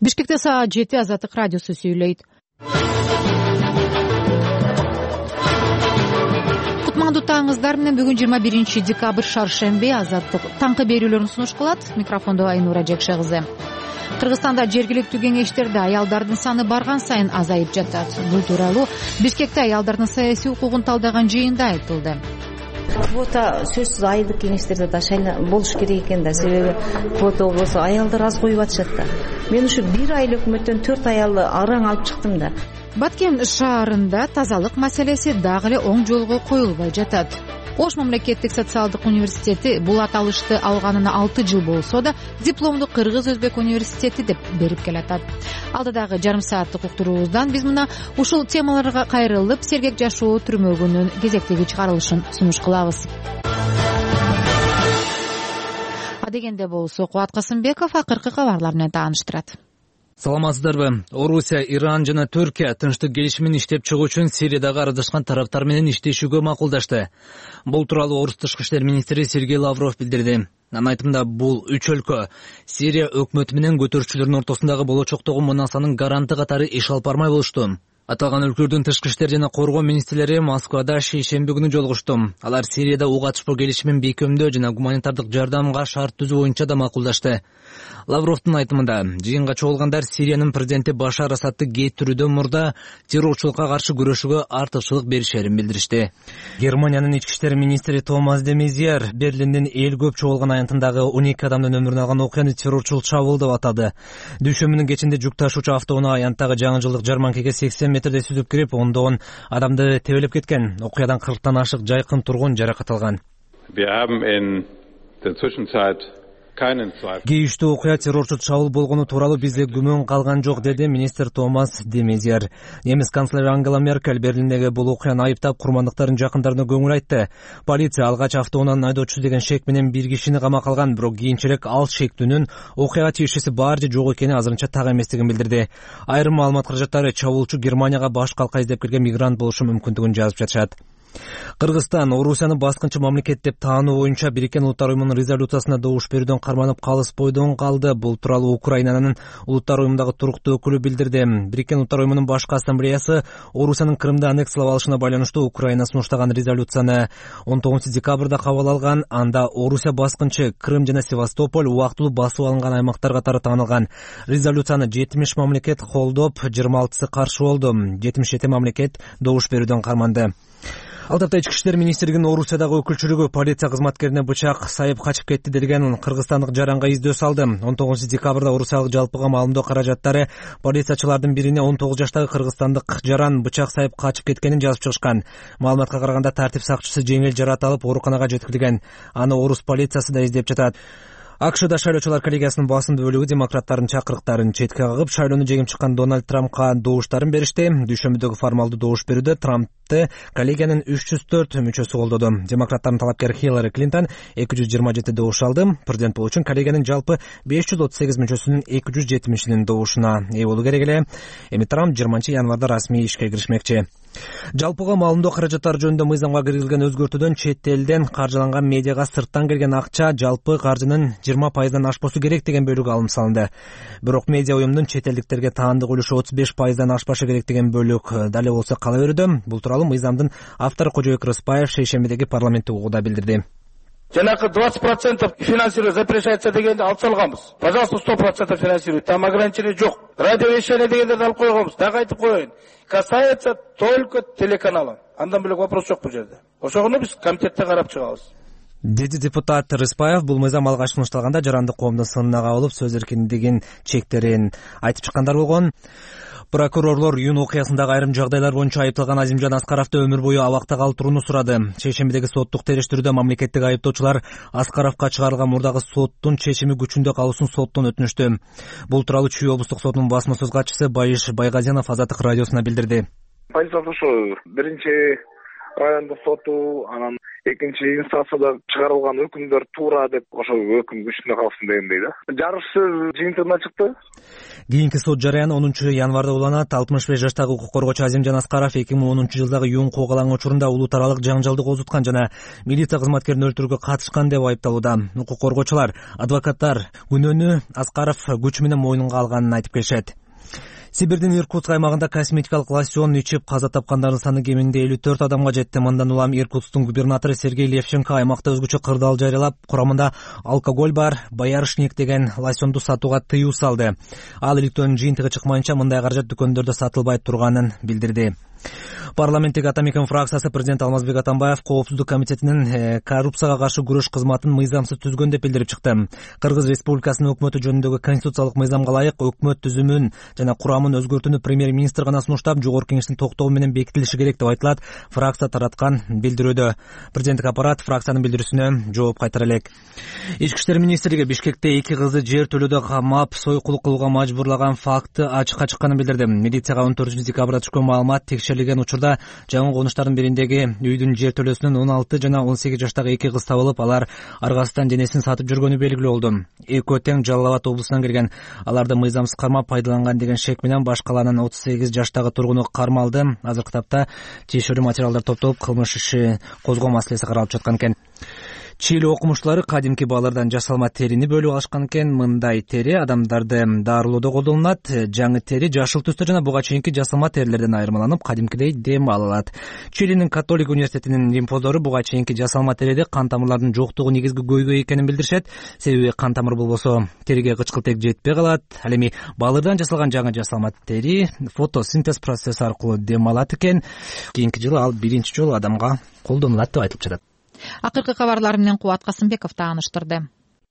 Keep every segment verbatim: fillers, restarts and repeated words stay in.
Бишкекте саат жети Азаттык радиосу сүйлөйт. Кутмандуу таңыңыздар менен бүгүн жыйырма биринчи декабрь шаршемби. Азаттык таңкы берүүлөрүн сунуш кылат. Микрофондо Айнура Жекше кызы. Кыргызстанда жергиликтүү кеңештерде аялдардын саны барган сайын азайып жатат. Бул тууралуу Бишкекте аялдардын саясий укугун талдаган жыйында айтылды. Квота сөзсүз айылдык кеңештерде да болуш керек экен да, себеби квота болбосо аялдар аз коюп атышат да. Мен ушу бир айыл өкмөттөн төрт аялды араң алып чыктым да. Баткен шаарында тазалык маселеси дагы эле оң жолго коюлбай жатат. Ош мамлекеттик социалдык университети бул аталышты алганына алты жыл болсо да дипломду Кыргыз Өзбек университети деп берип келатат. Алдыдагы жарым сааттык уктуруубуздан биз мына ушул темаларга кайрылып, сергек жашоо түрмөгүнүн кезектеги чыгарылышын сунуш кылабыз. Адегенде болсо Кубат Касымбеков акыркы кабарлар менен тааныштырат. Саламатсыздарбы? Орусия, Иран жана Түркия тынчтык келишимин иштеп чыгуу үчүн Сириядагы аралашкан тараптар менен иштешүүгө макулдашты. Бул тууралуу Орус тышкы иштер министри Сергей Лавров билдирди. Анын айтымында бул үч өлкө Сирия өкмөтү менен көтөрүүчүлөрдүн ортосундагы болочоктогу мунасанын гаранты катары иш алып бармай болушту. Аталган өлкөлөрдүн тышкы иштер жана коргоо министрлери Москвада шейшемби күнү жолугушту. Алар Сирияда уга атышпоо келишимин бекемдөө жана гуманитардык жардамга шарт түзүү боюнча да макулдашты. Лавровдун айтымында, жыйынга чогулгандар Сириянын президенти Башар Асадты кетирүүдөн мурда террорчулукка каршы күрөшүүгө артыкчылык беришерин билдиришти. Германиянын ички иштер министри Томас де Мезиер Берлиндин эл көп чогулган аянтындагы он эки адамдын өмүрүн алган окуяны террорчулук чабуул деп атады. Дүйшөмбүнүн кечинде жүк ташуучу автоунаа аянттагы жаңы жылдык жарманкеге сексен метрде сүзүп кирип, ондогон адамды тебелеп кеткен. Окуядан кырктан ашык жайкын тургун жаракат алган. Кейиштүү окуя террорчу чабуул болгону тууралуу бизде күмөн калган жок, деди министр Томас де Мезиер. Немис канцлери Ангела Меркель Берлиндеги бул окуяны айыптап, курмандыктардын жакындарына көңүл айтты. Полиция алгач автоунаанын айдоочусу деген шек менен бир кишини камакка алган, бирок кийинчерээк ал шектүүнүн окуяга тиешеси бар же жок экени азырынча так эместигин билдирди. Айрым маалымат каражаттары чабуулчу Германияга баш калка издеп келген мигрант болушу мүмкүндүгүн жазып жатышат. Кыргызстан Орусияны баскынчы мамлекет деп таануу боюнча Бириккен Улуттар уюмунун резолюциясына добуш берүүдөн карманып калыспойдон калды. Бул тууралуу Украинанын Улуттар уюмундагы туруктуу өкүлү билдирди. Бириккен Улуттар уюмунун башкы ассамблеясы Орусиянын Крымды аннексиялап алышына байланыштуу Украина сунуштаган резолюцияны он тогузунчу декабрда кабыл алган. Анда Орусия баскынчы Крым жана Севастополь убактылуу басып алынган аймактар катары таанылган. Резолюцияны жетимиш мамлекет колдоп, жыйырма алтысы каршы болду. жетимиш жети мамлекет добуш берүүдөн карманды. Ал тапта ички иштер министрлигинин Орусиядагы өкүлчүлүгү полиция кызматкерине бычак сайып качып кетти делген кыргызстандык жаранга издөө салды. он тогузунчу декабрда Орусиялык жалпыга маалымдоо каражаттары полициячылардын бирине он тогуз жаштагы кыргызстандык жаран бычак сайып качып кеткенин жазып чыгышкан. Маалыматка караганда тартип сакчысы жеңил жарат алып ооруканага жеткирилген. Аны орус полициясы да издеп жатат. АКШда шайлоочулар коллегиясынын басымдуу бөлүгү демократтардын чакырыктарын четке кагып, шайлоону жеңип чыккан Дональд Трампка добуштарын беришти. Дүйшөмбүдөгү формалдуу добуш берүүдө Трампты коллегиянын үч жүз төрт мүчөсү колдоду. Демократтардын талапкери Хиллари Клинтон эки жүз жыйырма жети добуш алды. Президент болуу үчүн коллегиянын жалпы беш жүз отуз сегиз мүчөсүнүн эки жүз жетимишинин добушуна ээ болуу керек эле. Эми Трамп жыйырманчы январда расмий ишке киришмекчи. Жалпыга маалымдоо каражаттары жөнүндө мыйзамга киргизилген өзгөртүүдөн чет элден каржыланган медиага сырттан келген акча жалпы каржынын жыйырма пайыздан ашпосу керек деген бөлүгү алым салынды. Бирок медиа уюмдун чет элдиктерге таандык үлүшү отуз беш пайыздан ашпашы керек деген бөлүк дале болсо кала берүүдө. Бул тууралуу мыйзамдын автору Кожобек Рыспаев шейшембидеги парламенттик угууда билдирди. Жанагы двадцать процентов финансировать запрещается дегенде алып салганбыз. Пожалуйста, сто процентов финансирует. Там ограничений жок. Радиовещание дегендерди алып койгонбуз. Дагы айтып коеюн. Касается только телеканала. Андан бөлөк вопрос жок бул жерде. Ошону биз комитетте карап чыгабыз. Деди депутат Рыспаев бул мыйзам алгач сунушталганда жарандык коомдун сынына кабылып, сөз эркиндигин чектерин айтып чыккандар болгон. Прокурорлор июнь окуясындагы айрым жагдайлар боюнча айыпталган Азимжан Аскаровду өмүр бою абакта калтырууну сурады. Шейшембидеги соттук териштирүүдө мамлекеттик айыптоочулар Аскаровго чыгарылган мурдагы соттун чечими күчүндө калуусун соттон өтүнүштү. Бул тууралуу Чүй облустук сотунун басма сөз катчысы Байыш Байгазенов Азаттык радиосуна билдирди. Полиция ушу биринчи райондук соту, анан экинчи инстанцияда чыгарылган өкүмдөр туура деп ошо өкүм күчүнө калсын дегендей да. Жарыш сөз жыйынтыгына чыкты. Кийинки сот жарыяны онунчу январда уланат. алтымыш беш жаштагы укук коргоочу Азимжан Аскаров эки миң онунчу жылдагы юун куугалаң учурунда улут аралык жаңжалды козуткан жана милиция кызматкерин өлтүрүүгө катышкан деп айыпталууда. Укук коргоочулар, адвокаттар күнөөнү Аскаров күч менен мойнунга алганын айтып келишет. Сибирдин Иркутск аймагында косметикалык лосьон ичип каза тапкандардын саны кеминде элүү төрт адамга жетти. Мындан улам Иркутсктун губернатору Сергей Левченко аймакта өзгөчө кырдаал жарыялап, курамында алкоголь бар боярышник деген лосьонду сатууга тыюу салды. Ал иликтөөнүн жыйынтыгы чыкмайынча мындай каражат дүкөндөрдө сатылбай турганын билдирди. Парламенттеги Атамекен фракциясы президент Алмазбек Атамбаев Коопсуздук комитетинин коррупцияга каршы күрөш кызматын мыйзамсыз түзгөн деп билдирип чыкты. Кыргыз Республикасынын өкмөтү жөнүндөгү конституциялык мыйзамга ылайык өкмөт түзүмүн жана курамын өзгөртүүнү премьер-министр гана сунуштап, жогорку кеңештин токтоогу менен бекитилиши керек деп айтылат фракция тараткан билдирүүдө. Президенттик аппарат фракциянын билдирүүсүнө жооп кайтара элек. Ички иштер министрлиги Бишкекте эки кызды жер төлөөдө камап, сойкулук кылууга мажбурлаган факты ачыкка чыкканын билдирди. Милицияга он төртүнчү декабрда түшкөн маалымат текшерилген учурда жаңы конуштардын бириндеги үйдүн жер төлөөсүнөн он алты жана он сегиз жаштагы эки кыз табылып, алар аргасынан денесин сатып жүргөнү белгилүү болду. Экөө тең Жалал Абад облусунан келген. Аларды мыйзамсыз кармап пайдаланган деген шек менен башкаланын отуз сегиз жаштагы тургуну кармалды. Азыркы тапта тиешелүү материалдар топтолуп, кылмыш иши козгоо маселеси каралып жаткан экен. Чили окумуштуулары кадимки баалардан жасалма терини бөлүп алышкан экен. Мындай тери адамдарды дарылоодо колдонулат. Жаңы тери жашыл түстө жана буга чейинки жасалма терилерден айырмаланып, кадимкидей дем ала алат. Чилинин Католик университетинин лимфоздору буга чейинки жасалма териде кан тамырлардын жоктугу негизги көйгөй экенин билдиришет. Себеби кан тамыр болбосо териге кычкылтек жетпей калат. Ал эми баалардан жасалган жаңы жасалма тери фотосинтез процесси аркылуу дем алат экен. Кийинки жылы ал биринчи жолу адамга колдонулат деп айтылып жатат. Акыркы кабарлар менен Кубат Касымбеков тааныштырды.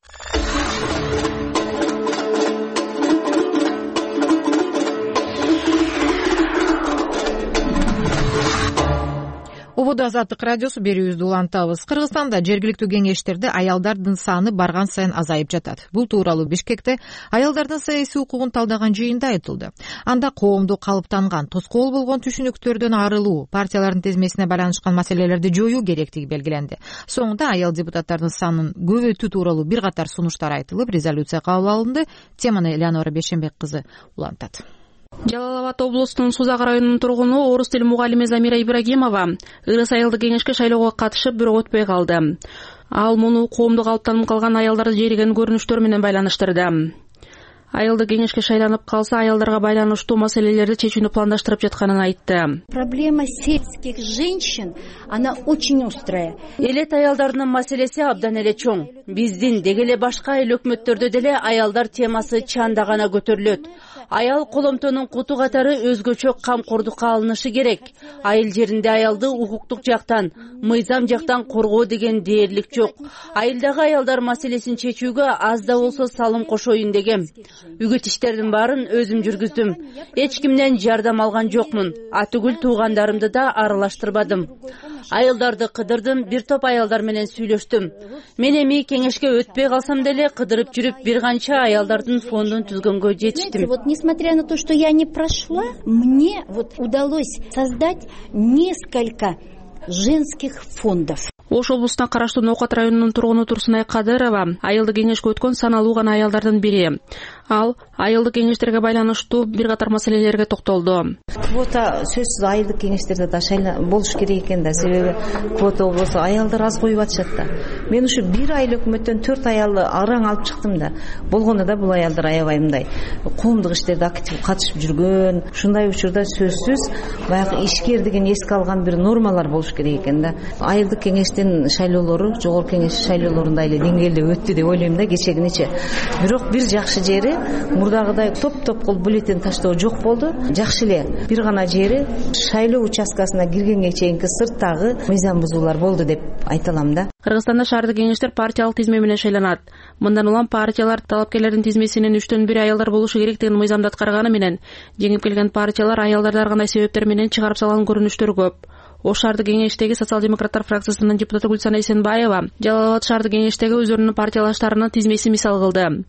Убуда Азаттык радиосу берүүбүздү улантабыз. Кыргызстанда жергиликтүү кеңештерде аялдардын саны барган сайын азайып жатат. Бул тууралуу Бишкекте аялдардын саясий укугун талдаган жыйында айтылды. Анда коомду калыптанган, тоскоол болгон түшүнүктөрдөн арылуу, партиялардын тизмесине байланышкан маселелерди жоюу керектиги белгиленди. Соңунда аял депутаттардын санын көбөйтүү тууралуу бир катар сунуштар айтылып, резолюция кабыл алынды. Теманы Элеонора Бешенбек кызы улантат. Жалал Абад облусунун Сузак районунун тургуну орус тил мугалими Замира Ибрагимова ырыс айылдык кеңешке шайлоого катышып, бирок өтпөй калды. Ал муну коомду калыптанып калган аялдарды жээреген көрүнүштөр менен байланыштырды. Айылдык кеңешке шайланып калса, аялдарга байланыштуу маселелерди чечүүнү пландаштырып жатканын айтты. Проблема сельских женщин, она очень острая. Элет аялдардын маселеси абдан эле чоң. Биздин деги эле башка эл өкмөттөрдө деле аялдар темасы чанда гана көтөрүлөт. Аял коломтонун куту катары өзгөчө камкордукка алынышы керек. Айыл жеринде аялды укуктук жактан, мыйзам жактан коргоо деген дээрлик жок. Айылдагы аялдар маселесин чечүүгө аз да болсо салым кошоюн дегем. Үгүт иштердин баарын өзүм жүргүздүм. Эч кимден жардам алган жокмун. Атүгүл туугандарымды да аралаштырбадым. Айылдарды кыдырдым, бир топ аялдар менен сүйлөштүм. Мен эми кеңешке өтпөй калсам деле кыдырып жүрүп бир канча аялдардын фондун түзгөнгө жетиштим. Вот несмотря на то, что я не прошла, мне вот удалось создать несколько женских фондов. Ош облусуна караштуу Ноокат районунун тургуну Турсунай Кадырова айылдык кеңешке өткөн саналуу гана аялдардын бири. Ал айылдык кеңештерге байланыштуу бир катар маселелерге токтолду. Квота сөзсүз айылдык кеңештерде да шайлан болуш керек экен да, себеби квота болбосо аялдар аз коюп атышат да. Мен ушу бир айыл өкмөттөн төрт аялды араң алып чыктым да. Болгондо да бул аялдар аябай мындай коомдук иштерде актив катышып жүргөн. Ушундай учурда сөзсүз баягы ишкер деген эске алган бир нормалар болуш керек экен да. Айылдык кеңештин шайлоолору, жогорку кеңеш шайлоолорунда эле деңгээлде өттү деп ойлойм да кечегинече. Бирок бир жакшы жери мурдагыдай топ-топ кылып бюллетень таштоо жок болду. Жакшы эле бир гана жери шайлоо участкасына киргенге чейинки сырттагы мыйзам бузуулар болду деп айта алам да. Кыргызстанда шаардык кеңештер партиялык тизме менен шайланат. Мындан улам партиялар талапкерлердин тизмесинин үчтөн бири аялдар болушу керектигин мыйзамда аткарганы менен жеңип келген партиялар аялдарды ар кандай себептер менен чыгарып салган көрүнүштөр көп. Ош шаардык кеңештеги социал-демократтар фракциясынын депутаты Гүлсана Эсенбаева Жалал Абад шаардык кеңештеги өздөрүнүн партиялаштарынын тизмесин мисал кылды.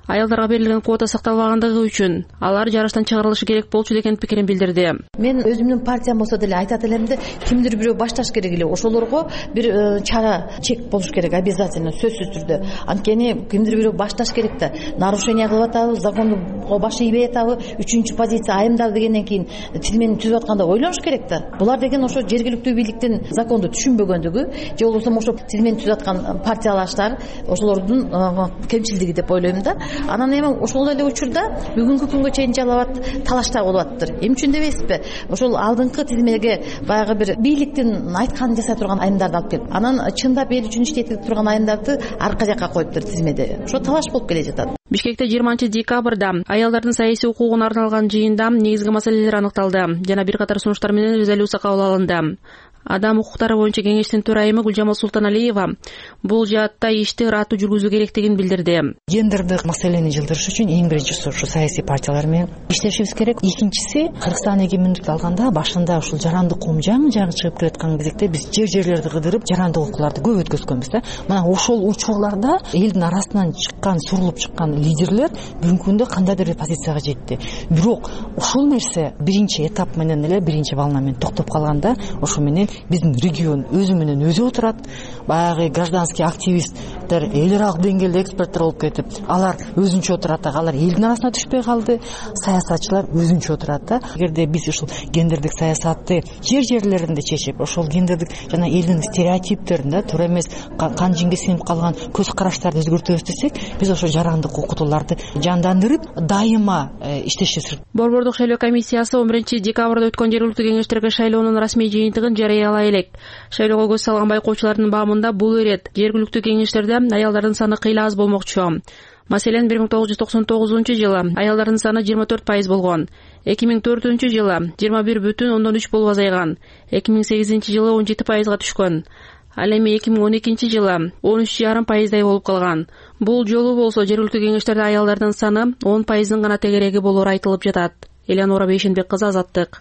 Аялдарга берилген квота сакталбагандыгы үчүн алар жарыштан чыгарылышы керек болчу деген пикирин билдирди. Мен өзүмдүн партиям болсо деле айтат элем да, кимдир бирөө башташ керек эле. Ошолорго бир чара чек болуш керек, обязательно, сөзсүз түрдө. Анткени кимдир бирөө башташ керек да. Нарушение кылып атабы, законго баш ийбей атабы, үчүнчү позиция айымдал дегенден кийин тизмени түзүп атканда ойлонуш керек да. Булар деген ошо жергиликтүү бийликтин законду түшүнбөгөндүгү, же болбосо ошо тизмени түзүп аткан партиялаштар ошолордун кемчилдиги деп ойлойм да. Анан эми ошол эле учурда бүгүнкү күнгө чейин жалабат талашта болуп атыптыр. Эмне үчүн дебейсизби? Ошол алдыңкы тизмеге баягы бир бийликтин айтканын жасай турган айымдарды алып келип, анан чындап эл үчүн иштей турган айымдарды арка жакка коюптур тизмеде. Ошо талаш болуп келе жатат. Бишкекте жыйырманчы декабрда аялдардын саясий укугуна арналган жыйында негизги маселелер аныкталды жана бир катар сунуштар менен резолюция кабыл алынды. Адам укуктары боюнча кеңештин төрайымы Гүлжамал Султаналиева бул жаатта ишти ыраттуу жүргүзүү керектигин билдирди. Гендердик маселени жылдырыш үчүн эң биринчиси ушу саясий партиялар менен иштешибиз керек. Экинчиси, Кыргызстан эгемендикти алганда башында ушул жарандык укум жаңы жаңы чыгып келаткан кезекте биз жер жерлерди кыдырып жарандык укукларды көп өткөзгөнбүз да. Мына ошол учурларда элдин арасынан чыккан, сурулуп чыккан лидерлер бүгүнкү күндө кандайдыр бир позицияга жетти. Бирок ушул нерсе биринчи этап менен эле, биринчи волна менен токтоп калганда, ошо менен биздин регион өзү менен өзү отурат. Баягы гражданский активисттер, эл аралык деңгээлде эксперттер болуп кетип, алар өзүнчө отурат, алар элдин арасына түшпөй калды. Саясатчылар өзүнчө отурат да. Эгерде биз ушул гендердик саясатты жер жерлеринде чечип, ошол гендердик жана элдин стереотиптерин да туура эмес кан жинге сиңип калган көз караштарды өзгөртөбүз десек, биз ошо жарандык окутууларды жандандырып, дайыма иштешибиз. Борбордук шайлоо комиссиясы он биринчи декабрда өткөн жергиликтүү кеңештерге шайлоонун расмий жыйынтыгын жарыялай элек. Шайлоого көз салган байкоочулардын баамында бул ирет жергиликтүү кеңештерде аялдардын саны кыйла аз болмокчу. Маселен, бир миң тогуз жүз токсон тогузунчу жылы аялдардын саны жыйырма төрт пайыз болгон. эки миң төртүнчү жылы жыйырма бир бүтүн ондон үч болуп азайган. эки миң сегизинчи жылы он жети пайызга түшкөн. Ал эми эки миң он экинчи жылы он үч жарым пайыздай болуп калган. Бул жолу болсо жергиликтүү кеңештерде аялдардын саны он пайыздын гана тегереги болоору айтылып жатат. Элеонора Бейшенбек кызы, Азаттык.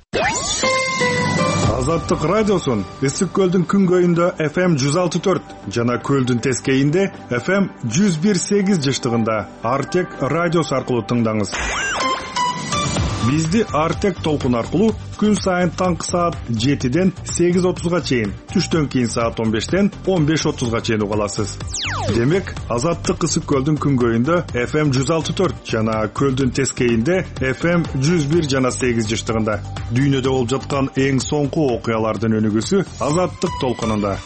Азаттык радиосун Ысык көлдүн күнгөйүндө эф эм жүз алты төрт жана көлдүн тескейинде эф эм жүз бир сегиз жыштыгында Артек радиосу аркылуу тыңдаңыз. Бизди Артек толкун аркылуу күн сайын таңкы саат жетиден сегиз отузга чейин, түштөн кийин саат он бештен он беш отузга чейин уга аласыз. Демек, Азаттык Ысык көлдүн күнгөйүндө эф эм жүз алты төрт жана көлдүн тескейинде эф эм жүз бир жана сегиз жыштыгында. Дүйнөдө болуп жаткан эң соңку окуялардын өнүгүүсү Азаттык толкунунда.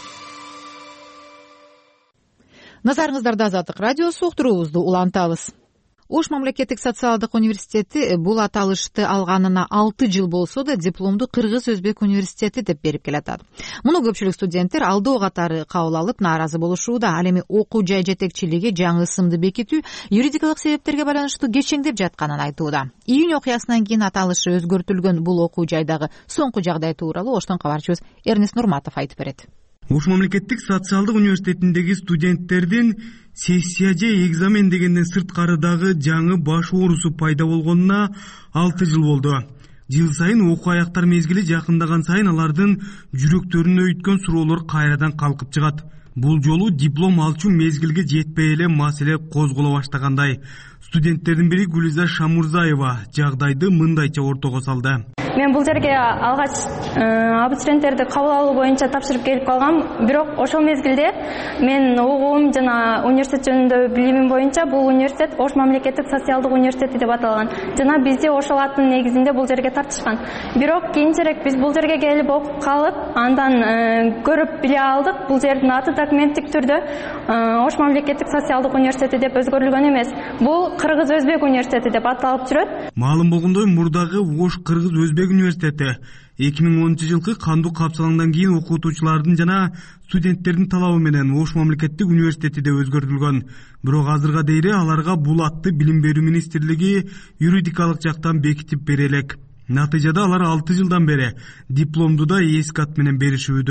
Назарыңыздарда Азаттык радиосу, уктуруубузду улантабыз. Ош мамлекеттик социалдык университети бул аталышты алганына алты жыл болсо да дипломду Кыргыз Өзбек университети деп берип келатат. Муну көпчүлүк студенттер алдоо катары кабыл алып нааразы болушууда. Ал эми окуу жай жетекчилиги жаңы ысымды бекитүү юридикалык себептерге байланыштуу кечеңдеп жатканын айтууда. Июнь окуясынан кийин аталышы өзгөртүлгөн бул окуу жайдагы соңку жагдай тууралуу Оштон кабарчыбыз Эрнест Нурматов айтып берет. Ош мамлекеттик социалдык университетиндеги студенттердин сессия же экзамен дегенден сырткарыдагы жаңы баш оорусу пайда болгонуна алты жыл болду. Жыл сайын окуу аяктар мезгили жакындаган сайын алардын жүрөктөрүнө өйткөн суроолор кайрадан калкып чыгат. Бул жолу диплом алчу мезгилге жетпей эле маселе козголо баштагандай. Студенттердин бири Гүлиза Шамурзаева жагдайды мындайча ортого салды. Мен бул жерге алгач абитуриенттерди кабыл алуу боюнча тапшырып келип калгам. Бирок ошол мезгилде мен угуум жана университет жөнүндө билимим боюнча бул университет Ош мамлекеттик социалдык университети деп аталган. Жана бизди ошол аттын негизинде бул жерге тартышкан. Бирок кийинчерээк биз бул жерге келип окуп калып, андан көрүп биле алдык. Бул жердин аты документтик түрдө Ош мамлекеттик социалдык университети деп өзгөрүлгөн эмес. Бул Кыргыз Өзбек университети деп аталып жүрөт. Маалым болгондой, мурдагы Ош Кыргыз Өзбек университети эки миң онунчу жылкы кандуу капсалаңдан кийин окутуучулардын жана студенттердин талабы менен Ош мамлекеттик университети деп өзгөртүлгөн. Бирок азырга дейре аларга бул атты билим берүү министрлиги юридикалык жактан бекитип бере элек. Натыйжада алар алты жылдан бери дипломду да эски ат менен беришүүдө.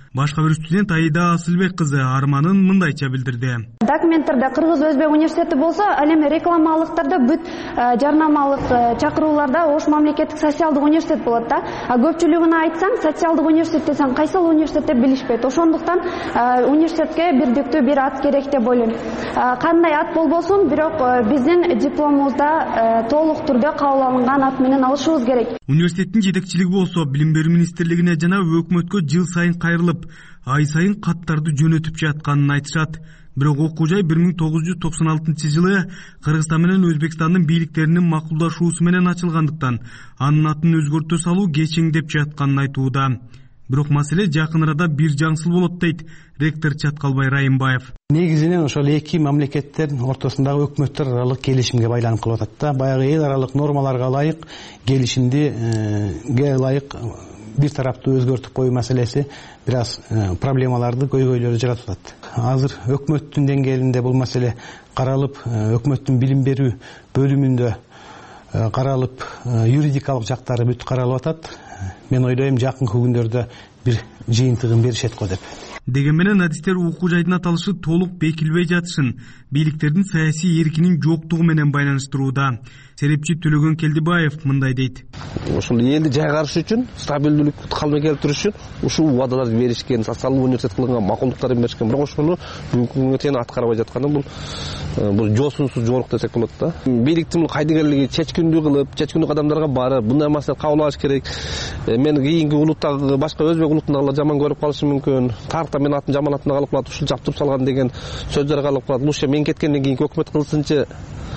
Башка бир студент Аида Асылбек кызы арманын мындайча билдирди. Документтерде Кыргыз Өзбек университети болсо, ал эми рекламалыктарда бүт жарнамалык чакырууларда Ош мамлекеттик социалдык университет болот да. А көпчүлүгүнө айтсаң, социалдык университет десең, кайсыл университет деп билишпейт. Ошондуктан университетке бирдиктүү бир ат керек деп ойлойм. Кандай ат болбосун, бирок биздин дипломубузда толук түрдө кабыл алынган ат менен алышыбыз керек. Университеттин жетекчилиги болсо, Билим берүү министрлигине жана өкмөткө жыл сайын кайрылып, ай сайын каттарды жөнөтүп жатканын айтышат. Бирок окуу жай бир миң тогуз жүз токсон алтынчы жылы Кыргызстан менен Өзбекстандын бийликтеринин макулдашуусу менен ачылгандыктан анын атын өзгөртө салуу кечеңдеп жатканын айтууда. Бирок маселе жакын арада бир жаңсыл болот дейт ректор Чаткалбай Райымбаев. Негизинен ошол эки мамлекеттердин ортосундагы өкмөттөр аралык келишимге байланып калып атат да. Баягы эл аралык нормаларга ылайык келишимге ылайык бир тараптуу өзгөртүп коюу маселеси бир аз проблемаларды, көйгөйлөрдү жаратып атат. Азыр өкмөттүн деңгээлинде бул маселе каралып, өкмөттүн билим берүү бөлүмүндө каралып, юридикалык жактары бүт каралып атат. Мен ойлойм, жакынкы күндөрдө бир жыйынтыгын беришет го деп. Деген менен адистер окуу жайдын аталышы толук бекилбей жатышын бийликтердин саясий эркинин жоктугу менен байланыштырууда. Серепчи Төлөгөн Келдибаев мындай дейт. Ошол элди жайгарыш үчүн, стабилдүүлүктү калыбына келтириш үчүн ушул убадаларды беришкен, социалдык университет кылган макулдуктарын беришкен. Бирок ошону бүгүнкү күнгө чейин аткарбай жатканы бул бул жосунсуз жорук десек болот да. Бийликтин кайдыгерлиги чечкиндүү кылып, чечкиндүү кадамдарга барып, мындай маселе кабыл алыш керек. Мен кийинки улуттагы башка өзбек улутундагылар жаман көрүп калышы мүмкүн. Тарта мен атын жаман атына калып калат, ушул жаптырып салган деген сөздөр калып калат. Лучше мен кеткенден кийинки өкмөт кылсынчы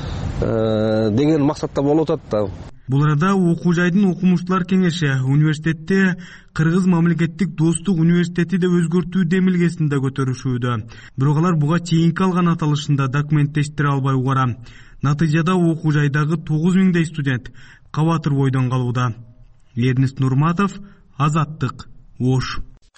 деген максатта болуп атат да. Бул арада окуу жайдын окумуштуулар кеңеши университетте Кыргыз мамлекеттик достук университети деп өзгөртүү демилгесин да көтөрүшүүдө. Бирок алар буга чейинки алган аталышында документтештире албай угара. Натыйжада окуу жайдагы тогуз миңдей студент кабатыр бойдон калууда. Эрнест Нурматов, Азаттык, Ош.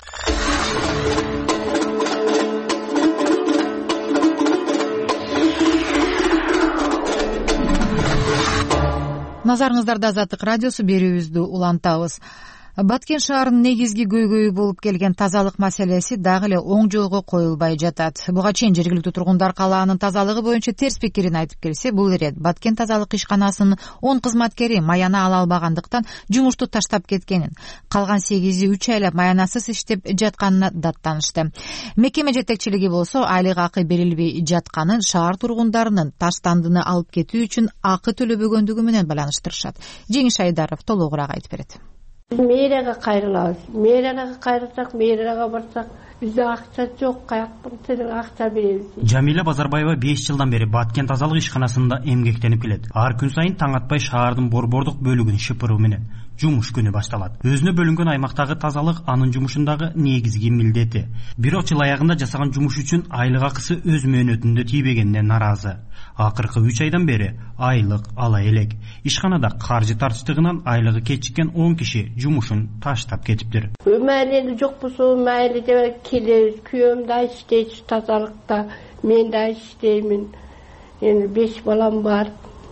Назарыңыздарда Азаттык радиосу, берүүбүздү улантабыз. Баткен шаарынын негизги көйгөйү болуп келген тазалык маселеси дагы эле оң жолго коюлбай жатат. Буга чейин жергиликтүү тургундар калаанын тазалыгы боюнча терс пикирин айтып келсе, бул ирет Баткен тазалык ишканасынын он кызматкери маяна ала албагандыктан жумушту таштап кеткенин, калган сегизи үч айлап маянасыз иштеп жатканына даттанышты. Мекеме жетекчилиги болсо айлык акы берилбей жатканын шаар тургундарынын таштандыны алып кетүү үчүн акы төлөбөгөндүгү менен байланыштырышат. Жеңиш Айдаров толугураак айтып берет. Мэрияга кайрылабыз. Мэрияга кайрылсак, мэрияга барсак, бизде акча жок, каяктан сенин акча беребиз. Жамиля Базарбаева беш жылдан бери Баткен тазалык ишканасында эмгектенип келет. Ар күн сайын таң атпай шаардын борбордук бөлүгүн шыпыруу менен жумуш күнү башталат. Өзүнө бөлүнгөн аймактагы тазалык анын жумушундагы негизги милдети. Бирок жыл аягында жасаган жумуш үчүн айлык акысы өз мөөнөтүндө тийбегенине наразы. Акыркы үч айдан бери айлык ала элек. Ишканада каржы тартыштыгынан айлыгы кечиккен он киши жумушун таштап кетиптир. Мээли жок болсо, мээли деп келебиз. Күйөөм да иштейт тазалыкта, мен да иштеймин. Эми беш балам бар.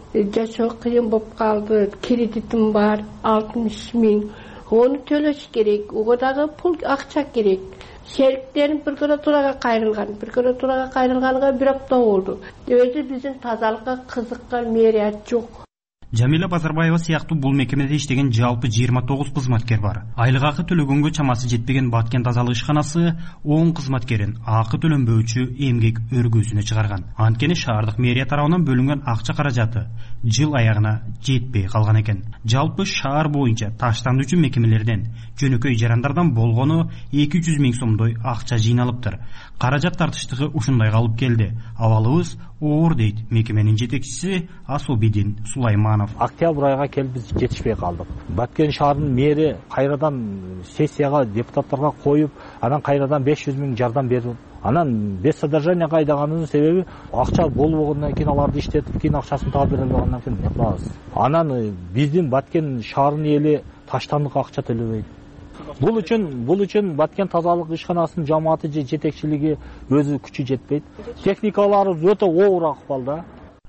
Жашоо кыйын болуп калды. Кредитим бар алтымыш миң. Ону төлөш керек. Ого дагы пул акча керек. Шериктерим прокуратурага кайрылган. Прокуратурага кайрылганга бир апта болду. Өзү биздин тазалыкка кызыккан мэрия жок. Жамиля Базарбаева сыяктуу бул мекемеде иштеген жалпы жыйырма тогуз кызматкер бар. Айлык акы төлөгөнгө чамасы жетпеген Баткен тазалык ишканасы он кызматкерин акы төлөнбөөчү эмгек өргөзүнө чыгарган. Анткени шаардык мэрия тарабынан бөлүнгөн акча каражаты жыл аягына жетпей калган экен. Жалпы шаар боюнча таштандыучу мекемелерден, жөнөкөй жарандардан болгону эки жүз миң сомдой акча жыйналыптыр. Каражат тартыштыгы ушундай калып келди. Абалыбыз оор дейт мекеменин жетекчиси Асылбедин Сулайманов. Октябрь айга келип биз жетишпей калдык. Баткен шаарынын мэри кайрадан сессияга депутаттарга коюп, анан кайрадан беш жүз миң жардам берип, анан без содержания кайдаганын себеби акча болбогондон кийин аларды иштетип, кийин акчасын таап бере албагандан кийин эмне кылабыз? Анан биздин Баткен шаарынын эли таштандык акча төлөбөйт. Бул үчүн бул үчүн Баткен тазалык ишканасынын жамааты же жетекчилиги өзү күчү жетпейт. Техникалары өтө оор акыбалда.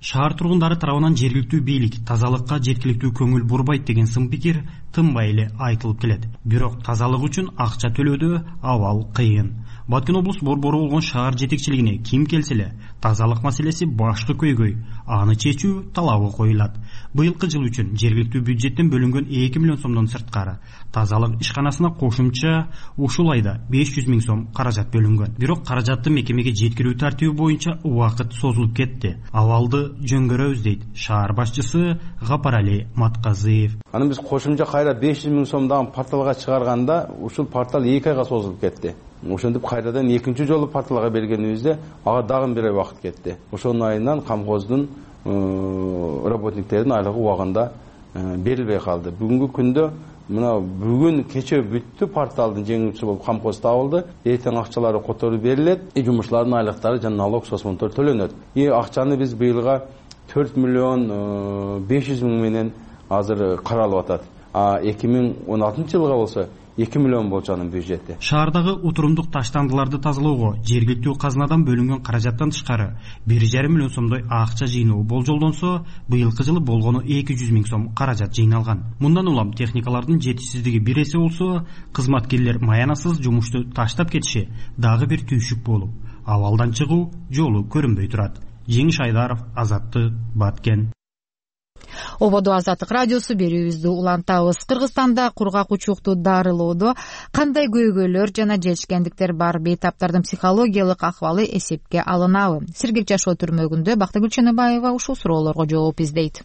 Шаар тургундары тарабынан жергиликтүү бийлик тазалыкка жеткиликтүү көңүл бурбайт деген сын пикир тынбай эле айтылып келет. Бирок тазалык үчүн акча төлөөдө абал кыйын. Баткен облус борбору болгон шаар жетекчилигине ким келсе эле тазалык маселеси башкы көйгөй, аны чечүү талабы коюлат. Быйылкы жыл үчүн жергиликтүү бюджеттен бөлүнгөн эки миллион сомдон сырткары тазалык ишканасына кошумча ушул айда беш жүз миң сом каражат бөлүнгөн. Бирок каражатты мекемеге жеткирүү тартиби боюнча убакыт созулуп кетти. Абалды жөнгөрөбүз дейт шаар башчысы Гапарали Матказыев. Аны биз кошумча кайра беш жүз миң сомдагы порталга чыгарганда ушул портал эки айга созулуп кетти. Ошондуп кайрадан экинчи жолу порталга бергенибизде ага дагы бир ай убакыт кетти. Ошонун айынан камкоздун работниктердин айлыгы убагында берилбей калды. Бүгүнкү күндө мына бүгүн кече бүттү, порталдын жеңүүчүсү болуп камкоз табылды. Эртең акчалары которуп берилет. Жумушчулардын айлыктары жана налог сосмонтор төлөнөт. И акчаны биз быйылга төрт миллион беш жүз миң менен азыр каралып атат. А эки миң он алтынчы жылга болсо эки миллион болчу анын бюджети. Шаардагы отурумдук таштандыларды тазалоого жергиликтүү казынадан бөлүнгөн каражаттан тышкары бир жарым миллион сомдой акча жыйноо болжолдонсо, быйылкы жылы болгону эки жүз миң сом каражат жыйналган. Мындан улам техникалардын жетишсиздиги бир эсе болсо, кызматкерлер маянасыз жумушту таштап кетиши дагы бир түйшүк болуп, абалдан чыгуу жолу көрүнбөй турат. Жеңиш Айдаров, Азаттык, Баткен. Ободо Азаттык радиосу берүүбүздү улантабыз. Кыргызстанда кургак учукту дарылоодо кандай көйгөйлөр жана жетишкендиктер бар? Бейтаптардын психологиялык акыбалы эсепке алынабы? Сергек жашоо түрмөгүндө Бактыгүл Чөнөбаева ушул суроолорго жооп издейт.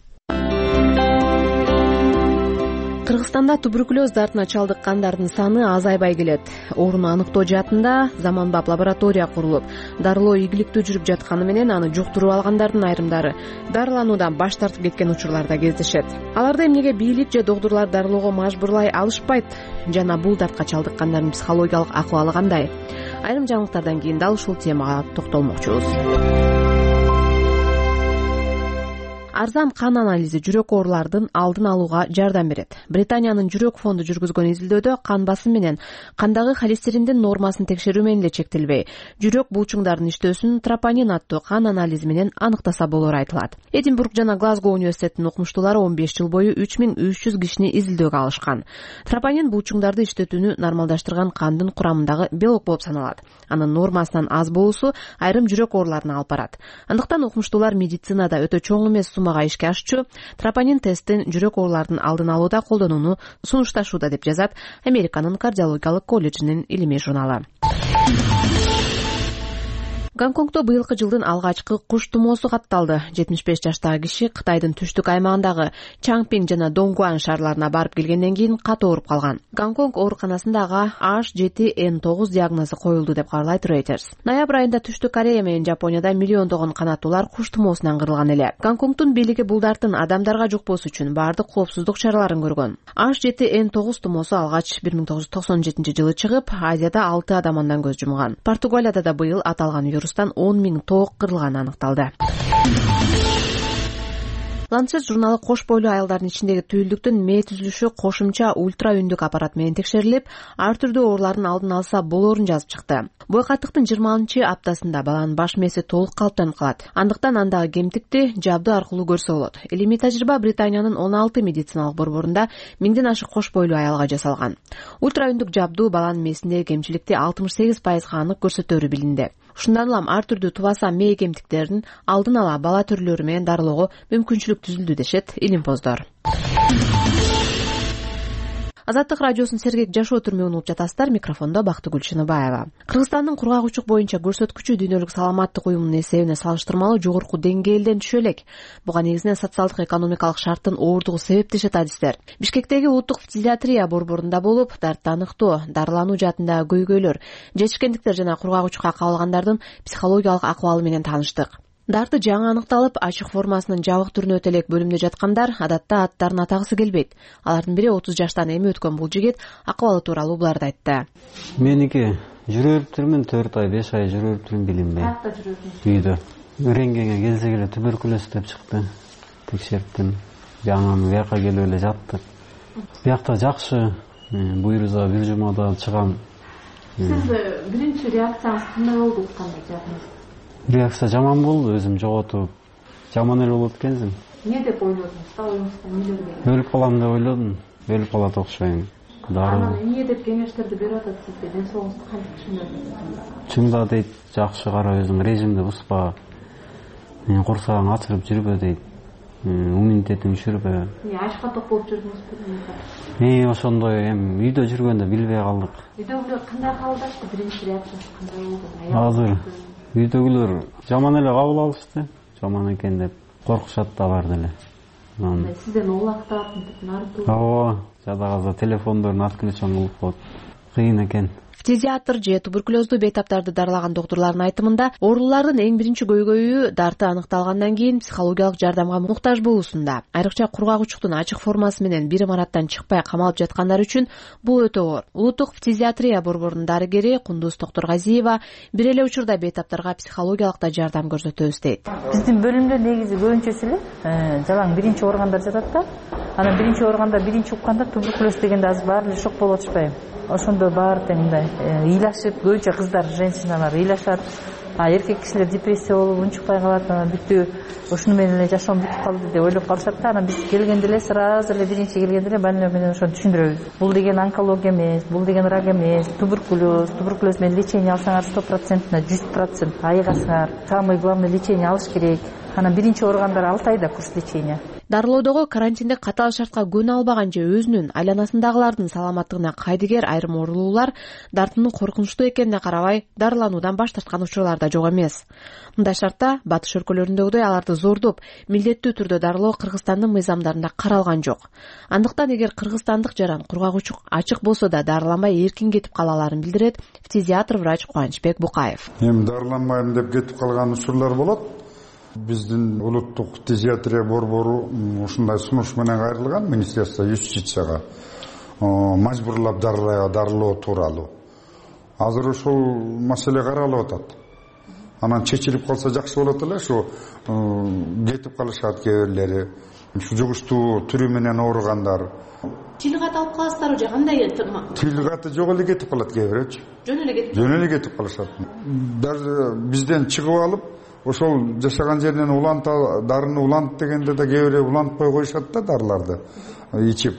Кыргызстанда туберкулез дартына чалдыккандардын саны азайбай келет. Ооруну аныктоо жаатында заманбап лаборатория курулуп, дарылоо ийгиликтүү жүрүп жатканы менен аны жуктуруп алгандардын айрымдары дарылануудан баш тартып кеткен учурлар да кездешет. Аларды эмнеге бийлик же доктурлар дарылоого мажбурлай алышпайт жана бул дартка чалдыккандардын психологиялык акыбалы кандай? Айрым жаңылыктардан кийин дал ушул темага токтолмокчубуз. Арзан кан анализи жүрөк оорулардын алдын алууга жардам берет. Британиянын жүрөк фонду жүргүзгөн изилдөөдө кан басымы менен кандагы холестериндин нормасын текшерүү менен эле чектелбей, жүрөк булчуңдардын иштөөсүн тропонин аттуу кан анализи менен аныктаса болоору айтылат. Эдинбург жана Глазго университетинин окумуштуулары он беш жыл бою үч миң үч жүз кишини изилдөөгө алышкан. Тропонин булчуңдарды иштетүүнү нормалдаштырган кандын курамындагы белок болуп саналат. Анын нормасынан аз болуусу айрым жүрөк ооруларына алып барат. Андыктан окумуштуулар медицинада өтө чоң эмес суммага ишке ашчу тропонин тестин жүрөк оорулардын алдын алууда колдонууну сунушташууда деп жазат Американын кардиологиялык колледжинин илимий журналы. Гонконгдо быйылкы жылдын алгачкы куш тумоосу катталды. жетимиш беш жаштагы киши Кытайдын түштүк аймагындагы Чаңпин жана Донгуан шаарларына барып келгенден кийин катуу ооруп калган. Гонконг ооруканасында ага H жети N тогуз диагнозу коюлду деп кабарлайт Reuters. Ноябрь айында Түштүк Корея менен Жапонияда миллиондогон канаттуулар куш тумоосунан кырылган эле. Гонконгдун бийлиги бул дартын адамдарга жукпоосу үчүн баардык коопсуздук чараларын көргөн. H жети N тогуз тумоосу алгач бир миң тогуз жүз токсон жетинчи жылы чыгып, Азияда алты адам андан көз жумган. Португалияда да быйыл аталган вирус он миң тоок кырылганы аныкталды. Lancet журналы кош бойлуу аялдардын ичиндеги түйүлдүктүн мээ түзүлүшү кошумча ультра үндүк аппарат менен текшерилип, ар түрдүү оорулардын алдын алса болоорун жазып чыкты. Бойкаттыктын жыйырма алтынчы аптасында баланын баш мээси толук калыптанып калат. Андыктан андагы кемтикти жабдуу аркылуу көрсө болот. Илимий тажрыйба Британиянын он алты медициналык борборунда миңден ашык кош бойлуу аялга жасалган. Ультра үндүк жабдуу баланын мээсиндеги кемчиликти алтымыш сегиз пайызга анык көрсөтөөрү билинди. Ушундан улам ар түрдүү тубаса мээ кемтиктерин алдын ала бала түрлөрү менен дарылоого мүмкүнчүлүк түзүлдү дешет илимпоздор. Азаттык радиосунун Сергек жашоо түрмөгүн угуп жатасыздар. Микрофондо Бактыгүл Чыныбаева. Кыргызстандын кургак учук боюнча көрсөткүчү дүйнөлүк саламаттык уюмунун эсебине салыштырмалуу жогорку деңгээлден түшө элек. Буга негизинен социалдык экономикалык шарттын ооругу себеп дешет адистер. Бишкектеги улуттук фтизиатрия борборунда болуп, дартты аныктоо, дарылануу жаатындагы көйгөйлөр, жетишкендиктер жана кургак учукка кабылгандардын психологиялык акыбалы менен тааныштык. Дарты жаңы аныкталып, ачык формасынын жабык түрүнө өтө элек бөлүмдө жаткандар адатта аттарын атагысы келбейт. Алардын бири отуз жаштан эми өткөн бул жигит акыбалы тууралуу буларды айтты. Меники жүрүп жүрмүн төрт ай, беш ай жүрүп жүрүм билинбей. Каякта жүрөсүң? Үйдө. Рентгенге келсе эле туберкулез деп чыкты. Текшерттим. Жаңы бияка келип эле жаттык. Биякта жакшы, буйруза бир жумада чыгам. Сиз биринчи реакцияңыз кандай болду? Кандай жардам? Реакция жаман болду, өзүм жоготуп жаман эле болот экенсиң. Эмне деп ойлодуңуз? Оюңузда эмнелер келди? Өлүп калам деп ойлодум. Өлүп калат окшойм. Анан эмне деп кеңештерди берип атат сизге? Ден соолугуңузду кантип түшүндүрүңүз? Чында дейт, жакшы кара өзүң, режимди бузба. Курсагың ачырып жүрбө дейт. Иммунитетиң түшүрбө. Эмне ашка ток болуп жүрдүңүзбү? Э, ошондой эми үйдө жүргөндө билбей калдык. Үйдөгүлөр кандай кабылдашты? Биринчи реакциясы кандай болду? Азыр үйдөгүлөр жаман эле кабыл алышты. Жаман экен деп коркушат да алар деле. Сизден улактап, нартуу. Ооба, жадагаза телефондорун отключен кылып коет. Кыйын экен. Фтизиатр же туберкулезду бейтаптарды дарылаган доктурлардын айтымында, оорулардын эң биринчи көйгөйү дарты аныкталгандан кийин психологиялык жардамга муктаж болуусунда. Айрыкча кургак учуктун ачык формасы менен бир имараттан чыкпай камалып жаткандар үчүн бул өтө оор. Улуттук фтизиатрия борборунун дарыгери Кундуз Токторгазиева бир эле учурда бейтаптарга психологиялык да жардам көрсөтөбүз дейт. Биздин бөлүмдө негизи көбүнчөсү эле жалаң биринчи органдар жатат да. Анан биринчи органда биринчи укканда туберкулез дегенде азыр баары эле шок болуп атышпайбы? Ошондо баары тең мындай ыйлашып, көбүнчө кыздар, женщиналар ыйлашат. А эркек кишилер депрессия болуп унчукпай калат, анан бүттү, ушуну менен эле жашоом бүтүп калды деп ойлоп калышат да. Анан биз келгенде эле сразу эле биринчи келгенде эле больной менен ошону түшүндүрөбүз. Бул деген онкология эмес, бул деген рак эмес, туберкулез, туберкулез менен лечение алсаңар сто процентине жүз процент айыгасыңар. Самый главный лечение алыш керек. Анан биринчи органдар алты айда курс лечения. Дарылоодогу карантиндик катаал шартка көнө албаган же өзүнүн айланасындагылардын саламаттыгына кайдыгер айрым оорулуулар дартынын коркунучтуу экенине карабай дарылануудан баш тарткан учурлар да жок эмес. Мындай шартта батыш өлкөлөрүндөгүдөй аларды зордоп, милдеттүү түрдө дарылоо Кыргызстандын мыйзамдарында каралган жок. Андыктан эгер кыргызстандык жаран кургак учук ачык болсо да дарыланбай эркин кетип калаларын билдирет фтизиатр врач Кубанычбек Букаев. Эми дарыланбайм деп кетип калган учурлар болот. Биздин улуттук фтизиатрия борбору ушундай сунуш менен кайрылган министерство юстицияга мажбурлап дарылоо тууралуу. Азыр ушул маселе каралып атат. Анан чечилип калса жакшы болот эле. Ушу кетип калышат кээ бирлери. Ушу жугуштуу түрү менен ооругандар. Тил кат алып каласыздарбы же кандай? Тил каты жок эле кетип калат кээ бирөөчү. Жөн эле кетип. Жөн эле кетип калышат. Даже бизден чыгып алып ошол жашаган жеринен уланта дарыны улант дегенде да кээ бирөө улантпай коюшат да дарыларды ичип.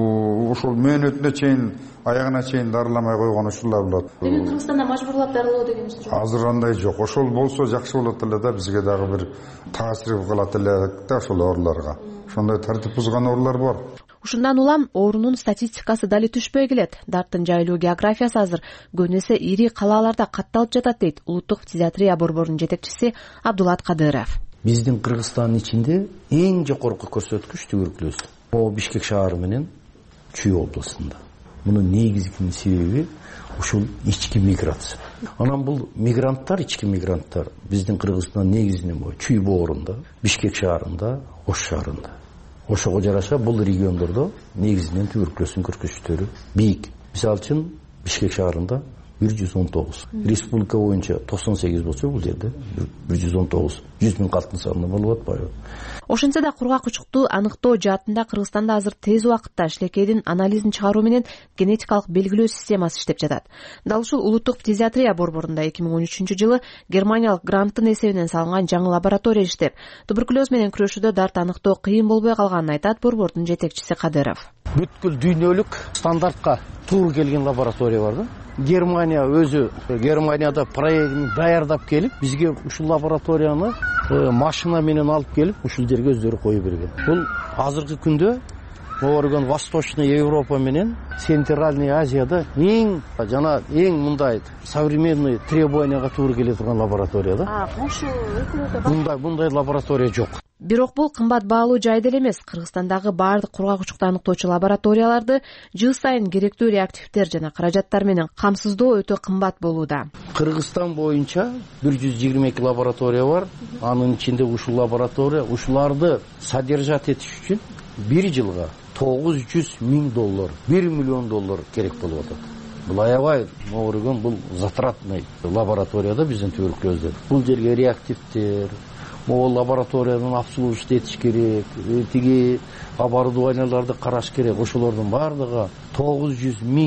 Ошол мөөнөтүнө чейин, аягына чейин дарыламай койгон учурлар болот. Демек Кыргызстанда мажбурлап дарылоо дегенибиз жок. Азыр андай жок. Ошол болсо жакшы болот эле да, бизге дагы бир таасир кылат эле да ошол ооруларга. Ошондой тартип бузган оорулар бар. Ушундан улам оорунун статистикасы дали түшпөй келет. Дарттын жайылуу географиясы азыр көбүн эсе ири калааларда катталып жатат дейт улуттук фтизиатрия борборунун жетекчиси Абдулат Кадыров. Биздин Кыргызстандын ичинде эң жогорку көрсөткүч туберкулез. О Бишкек шаары менен Чүй областында. Мунун негизги себеби ушул ички миграция. Анан бул мигранттар, ички мигранттар биздин Кыргызстандын негизинен Чүй боорунда, Бишкек шаарында, Ош шаарында. Ошого жараша бул региондордо негизинен туберкулездин көрсөткүчтөрү бийик. Мисалы үчүн Бишкек шаарында бир жүз он тогуз, республика боюнча токсон сегиз болсо бул жерде бир жүз он тогуз, жүз миң калктын санында болуп атпайбы? Ошентсе да кургак учукту аныктоо жаатында Кыргызстанда азыр тез убакытта шилекейдин анализин чыгаруу менен генетикалык белгилөө системасы иштеп жатат. Дал ушул улуттук фтизиатрия борборунда эки миң он үчүнчү жылы германиялык гранттын эсебинен салынган жаңы лаборатория иштеп, туберкулез менен күрөшүүдө дарт аныктоо кыйын болбой калганын айтат борбордун жетекчиси Кадыров. Бүткүл дүйнөлүк стандартка туура келген лаборатория бар да. Германия өзү Германияда проектин даярдап келип, бизге ушул лабораторияны машина менен алып келип, ушул жерге өздөрү коюп берген. Бул азыркы күндө Оргон Восточный Европа менен Центральный Азияда эң жана эң мындай современный требованияга туура келе турган лаборатория да. А, коңшу өлкөлөрдө бар. Мындай мындай лаборатория жок. Бирок бул кымбат баалуу жай деле эмес. Кыргызстандагы баардык кургак учукту аныктоочу лабораторияларды жыл сайын керектүү реактивдер жана каражаттар менен камсыздоо өтө кымбат болууда. Кыргызстан боюнча бир жүз жыйырма эки лаборатория бар. Анын ичинде ушул лаборатория, ушуларды содержать этиш үчүн бир жылга тогуз жүз миң доллар, бир миллион доллар керек болуп атат. Бул аябай мооруган, бул затратный лабораторияда биздин туберкулезде. Бул жерге реактивдер, могул лабораториядан обслуживать этиш керек, тиги оборудованияларды караш керек. Ошолордун баардыгы тогуз жүз миң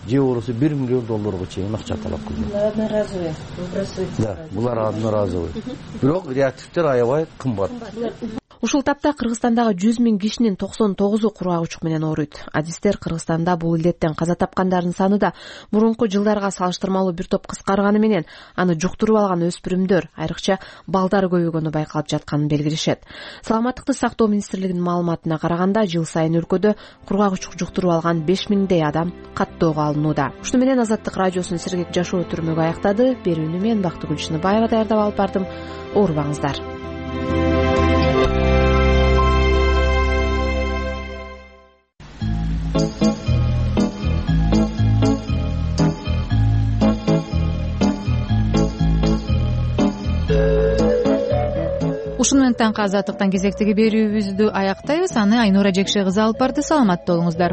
же болбосо бир миллион долларга чейин акча талап кылган. Одноразовый, выбрасывать. Да, булар одноразовый. Бирок реактивдер аябай кымбат. Ушул тапта Кыргызстандагы жүз миң кишинин токсон тогузу кургак учук менен ооруйт. Адистер Кыргызстанда бул илдеттен каза тапкандардын саны да мурунку жылдарга салыштырмалуу бир топ кыскарганы менен аны жуктуруп алган өспүрүмдөр, айрыкча балдар көбөйгөнү байкалып жатканын белгилешет. Саламаттыкты сактоо министрлигинин маалыматына караганда, жыл сайын өлкөдө кургак учук жуктуруп алган беш миңдей адам каттоого алынууда. Ушуну менен Азаттык радиосунун сергек жашоо түрмөгү аяктады. Берүүнү мен Бактыгүл Чыныбаева даярдап алып бардым. Оорубаңыздар. Ушуну менен таңкы Азаттыктан кезектеги берүүбүздү аяктайбыз. Аны Айнура Жекше кызы алып барды. Саламатта болуңуздар.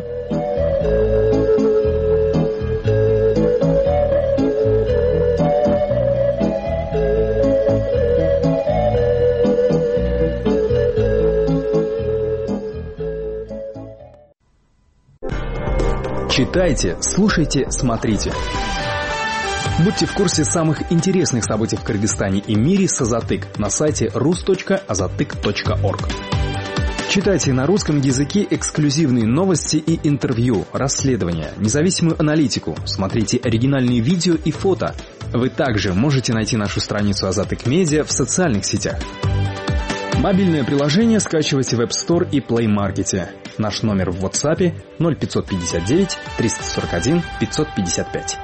Читайте, слушайте, смотрите. Будьте в курсе самых интересных событий в Кыргызстане и мире с Азатык на сайте рус точка азатык точка орг. Читайте на русском языке эксклюзивные новости и интервью, расследования, независимую аналитику, смотрите оригинальные видео и фото. Вы также можете найти нашу страницу Азатык Медиа в социальных сетях. Мобильное приложение скачивайте в App Store и Play Market. Наш номер в WhatsApp ноль пятьсот пятьдесят девять триста сорок один пятьсот пятьдесят пять.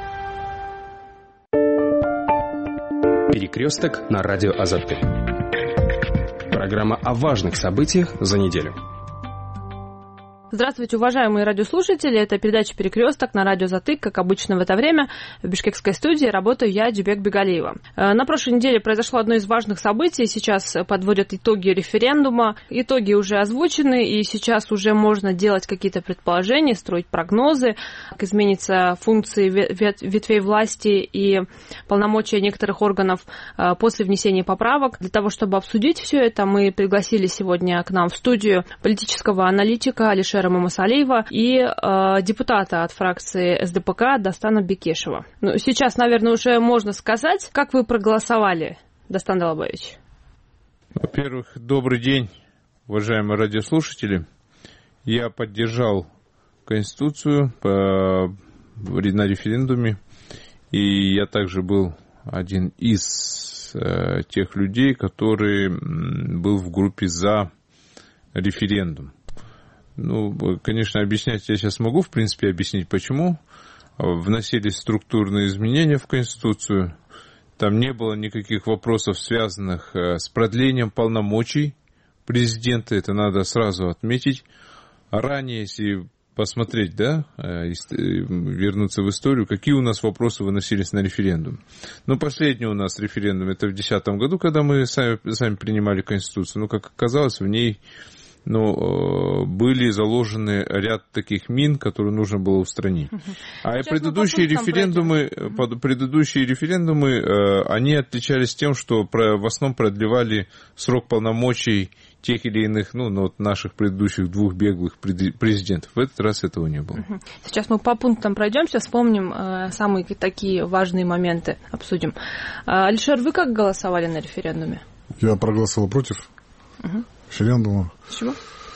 Перекресток на радио Азатык. Программа о важных событиях за неделю. Здравствуйте, уважаемые радиослушатели. Это передача «Перекресток» на радио Азатык. Как обычно в это время в бишкекской студии работаю я, Дюбек Бегалиева. На прошлой неделе произошло одно из важных событий. Сейчас подводят итоги референдума. Итоги уже озвучены, и сейчас уже можно делать какие-то предположения, строить прогнозы, как изменятся функции ветвей власти и полномочия некоторых органов после внесения поправок. Для того, чтобы обсудить все это, мы пригласили сегодня к нам в студию политического аналитика Алишера Мамасалиева и э, депутата от фракции эс дэ пэ ка Дастана Бекешева. Ну, сейчас, наверное, уже можно сказать, как вы проголосовали, Дастан Далабаевич. Во-первых, добрый день, уважаемые радиослушатели. Я поддержал Конституцию по, на референдуме, и я также был один из э, тех людей, который был в группе за референдум. Ну, конечно, объяснять я сейчас могу, в принципе, объяснить, почему. Вносились структурные изменения в Конституцию. Там не было никаких вопросов, связанных с продлением полномочий президента. Это надо сразу отметить. Ранее, если посмотреть, да, вернуться в историю, какие у нас вопросы выносились на референдум. Ну, последний у нас референдум, это в две тысячи десятом году, когда мы сами, сами принимали Конституцию. Ну, как оказалось, в ней... Но были заложены ряд таких мин, которые нужно было устранить. Uh-huh. А предыдущие референдумы, предыдущие референдумы, они отличались тем, что в основном продлевали срок полномочий тех или иных, ну, ну наших предыдущих двух беглых президентов. В этот раз этого не было. Uh-huh. Сейчас мы по пунктам пройдемся, вспомним э, самые такие важные моменты, обсудим. Э, Алишер, вы как голосовали на референдуме? Я проголосовал против. Uh-huh. Референдума. Почему?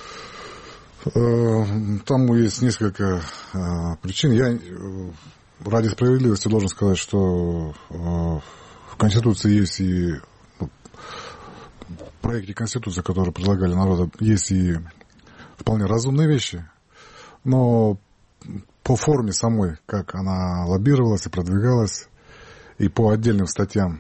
Там есть несколько причин. Я ради справедливости должен сказать, что в Конституции есть и в проекте Конституции, который предлагали народу, есть и вполне разумные вещи, но по форме самой, как она лоббировалась и продвигалась, и по отдельным статьям,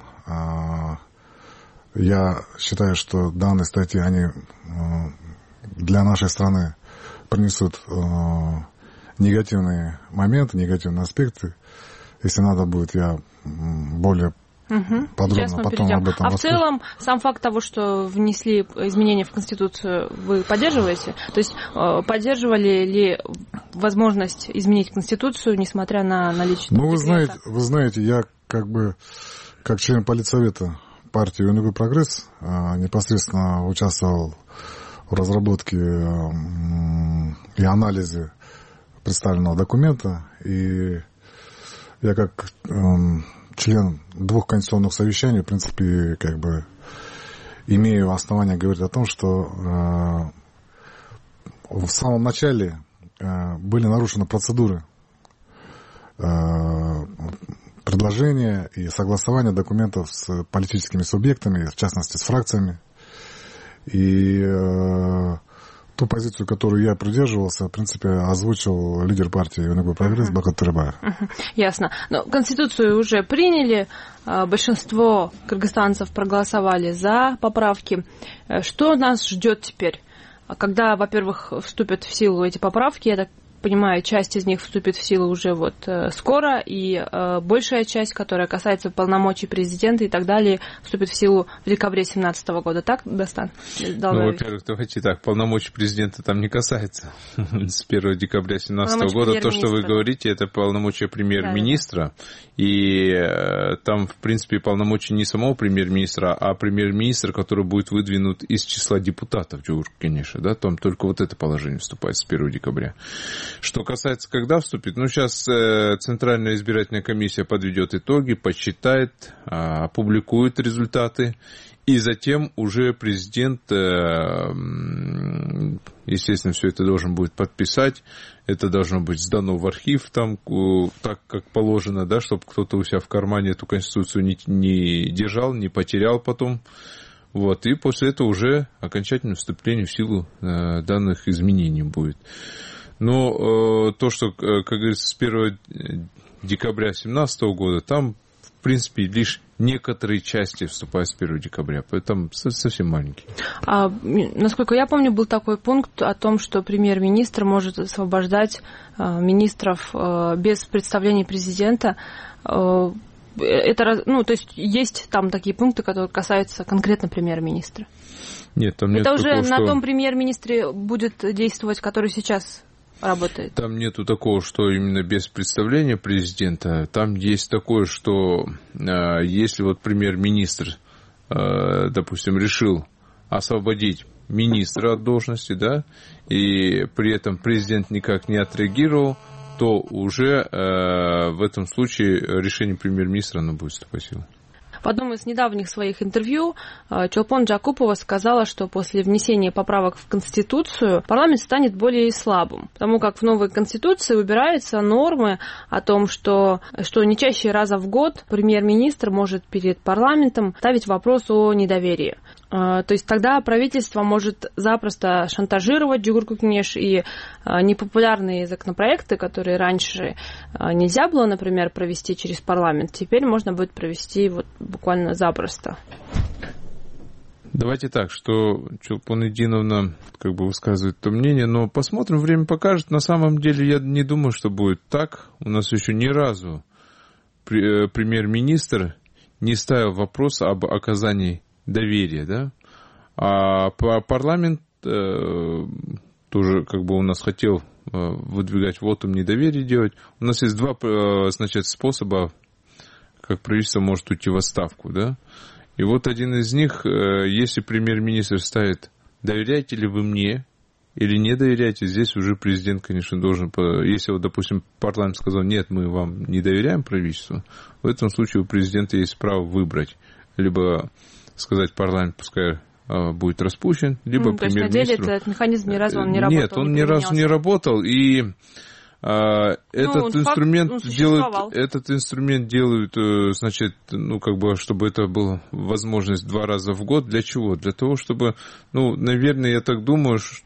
я считаю, что данные статьи, они для нашей страны принесут негативные моменты, негативные аспекты. Если надо будет, я более угу. подробно потом перейдем. об этом расскажу. А в расскажу. целом, сам факт того, что внесли изменения в Конституцию, вы поддерживаете? То есть поддерживали ли возможность изменить Конституцию, несмотря на наличие... Ну, вы знаете, вы знаете, я как бы, как член политсовета партии ЮНГ «Прогресс» непосредственно участвовал в разработке и анализе представленного документа. И Я как э, член двух конституционных совещаний, в принципе, как бы имею основания говорить о том, что э, в самом начале э, были нарушены процедуры э, предложения и согласования документов с политическими субъектами, в частности, с фракциями. И э, ту позицию, которую я придерживался, в принципе, озвучил лидер партии «Өнегой прогресс» Бакыт Төрөбаев. Ясно. Но Конституцию уже приняли, большинство кыргызстанцев проголосовали за поправки. Что нас ждет теперь? Когда, во-первых, вступят в силу эти поправки, я так понимаю, часть из них вступит в силу уже вот э, скоро, и э, большая часть, которая касается полномочий президента и так далее, вступит в силу в декабре две тысячи семнадцатого года. Так, Дастан? Ну, во-первых, давайте так, полномочий президента там не касается. С первого декабря две тысячи семнадцатого года то, что вы говорите, это полномочия премьер-министра, да. И э, там, в принципе, полномочия не самого премьер-министра, а премьер-министра, который будет выдвинут из числа депутатов Джугурку Кенеша, да, там только вот это положение вступает с первого декабря. Что касается, когда вступит, ну, сейчас э, Центральная избирательная комиссия подведет итоги, подсчитает, э, опубликует результаты, и затем уже президент, э, естественно, все это должен будет подписать, это должно быть сдано в архив, там, э, так, как положено, да, чтобы кто-то у себя в кармане эту Конституцию не, не держал, не потерял потом. Вот, и после этого уже окончательное вступление в силу э, данных изменений будет. Но э, то, что, как говорится, с первого декабря две тысячи семнадцатого года, там, в принципе, лишь некоторые части вступают с первого декабря, поэтому совсем маленькие. А, насколько я помню, был такой пункт о том, что премьер-министр может освобождать а, министров а, без представления президента. А, это, ну, то есть есть там такие пункты, которые касаются конкретно премьер-министра? Нет, там нет это уже такого, на что... том премьер-министре будет действовать, который сейчас работает. Там нету такого, что именно без представления президента. Там есть такое, что э, если вот премьер-министр, э, допустим, решил освободить министра от должности, да, и при этом президент никак не отреагировал, то уже э, в этом случае решение премьер-министра оно будет вступать в силу. В одном из недавних своих интервью Чолпон Джакупова сказала, что после внесения поправок в Конституцию парламент станет более слабым, потому как в новой Конституции убираются нормы о том, что, что не чаще раза в год премьер-министр может перед парламентом ставить вопрос о недоверии. То есть тогда правительство может запросто шантажировать Джугурку Кенеш, и непопулярные законопроекты, которые раньше нельзя было, например, провести через парламент, теперь можно будет провести вот буквально запросто. Давайте так, что Чолпон Эдиновна как бы высказывает то мнение, но посмотрим, время покажет. На самом деле я не думаю, что будет так. У нас еще ни разу премьер-министр не ставил вопрос об оказании доверия, да? А парламент э, тоже как бы у нас хотел э, выдвигать вотум недоверия делать. У нас есть два, э, значит, способа, как правительство может уйти в отставку, да? И вот один из них, э, если премьер-министр ставит, доверяете ли вы мне или не доверяете, здесь уже президент, конечно, должен, если вот, допустим, парламент сказал, нет, мы вам не доверяем правительству, в этом случае у президента есть право выбрать, либо сказать, парламент пускай э, будет распущен, либо ну, премьер-министру... То есть на деле этот механизм ни разу он не работал? Нет, он ни разу не работал, и э, этот, ну, инструмент факт, делают, этот инструмент делают, э, значит, ну, как бы, чтобы это была возможность два раза в год. Для чего? Для того, чтобы, ну, наверное, я так думаю, что,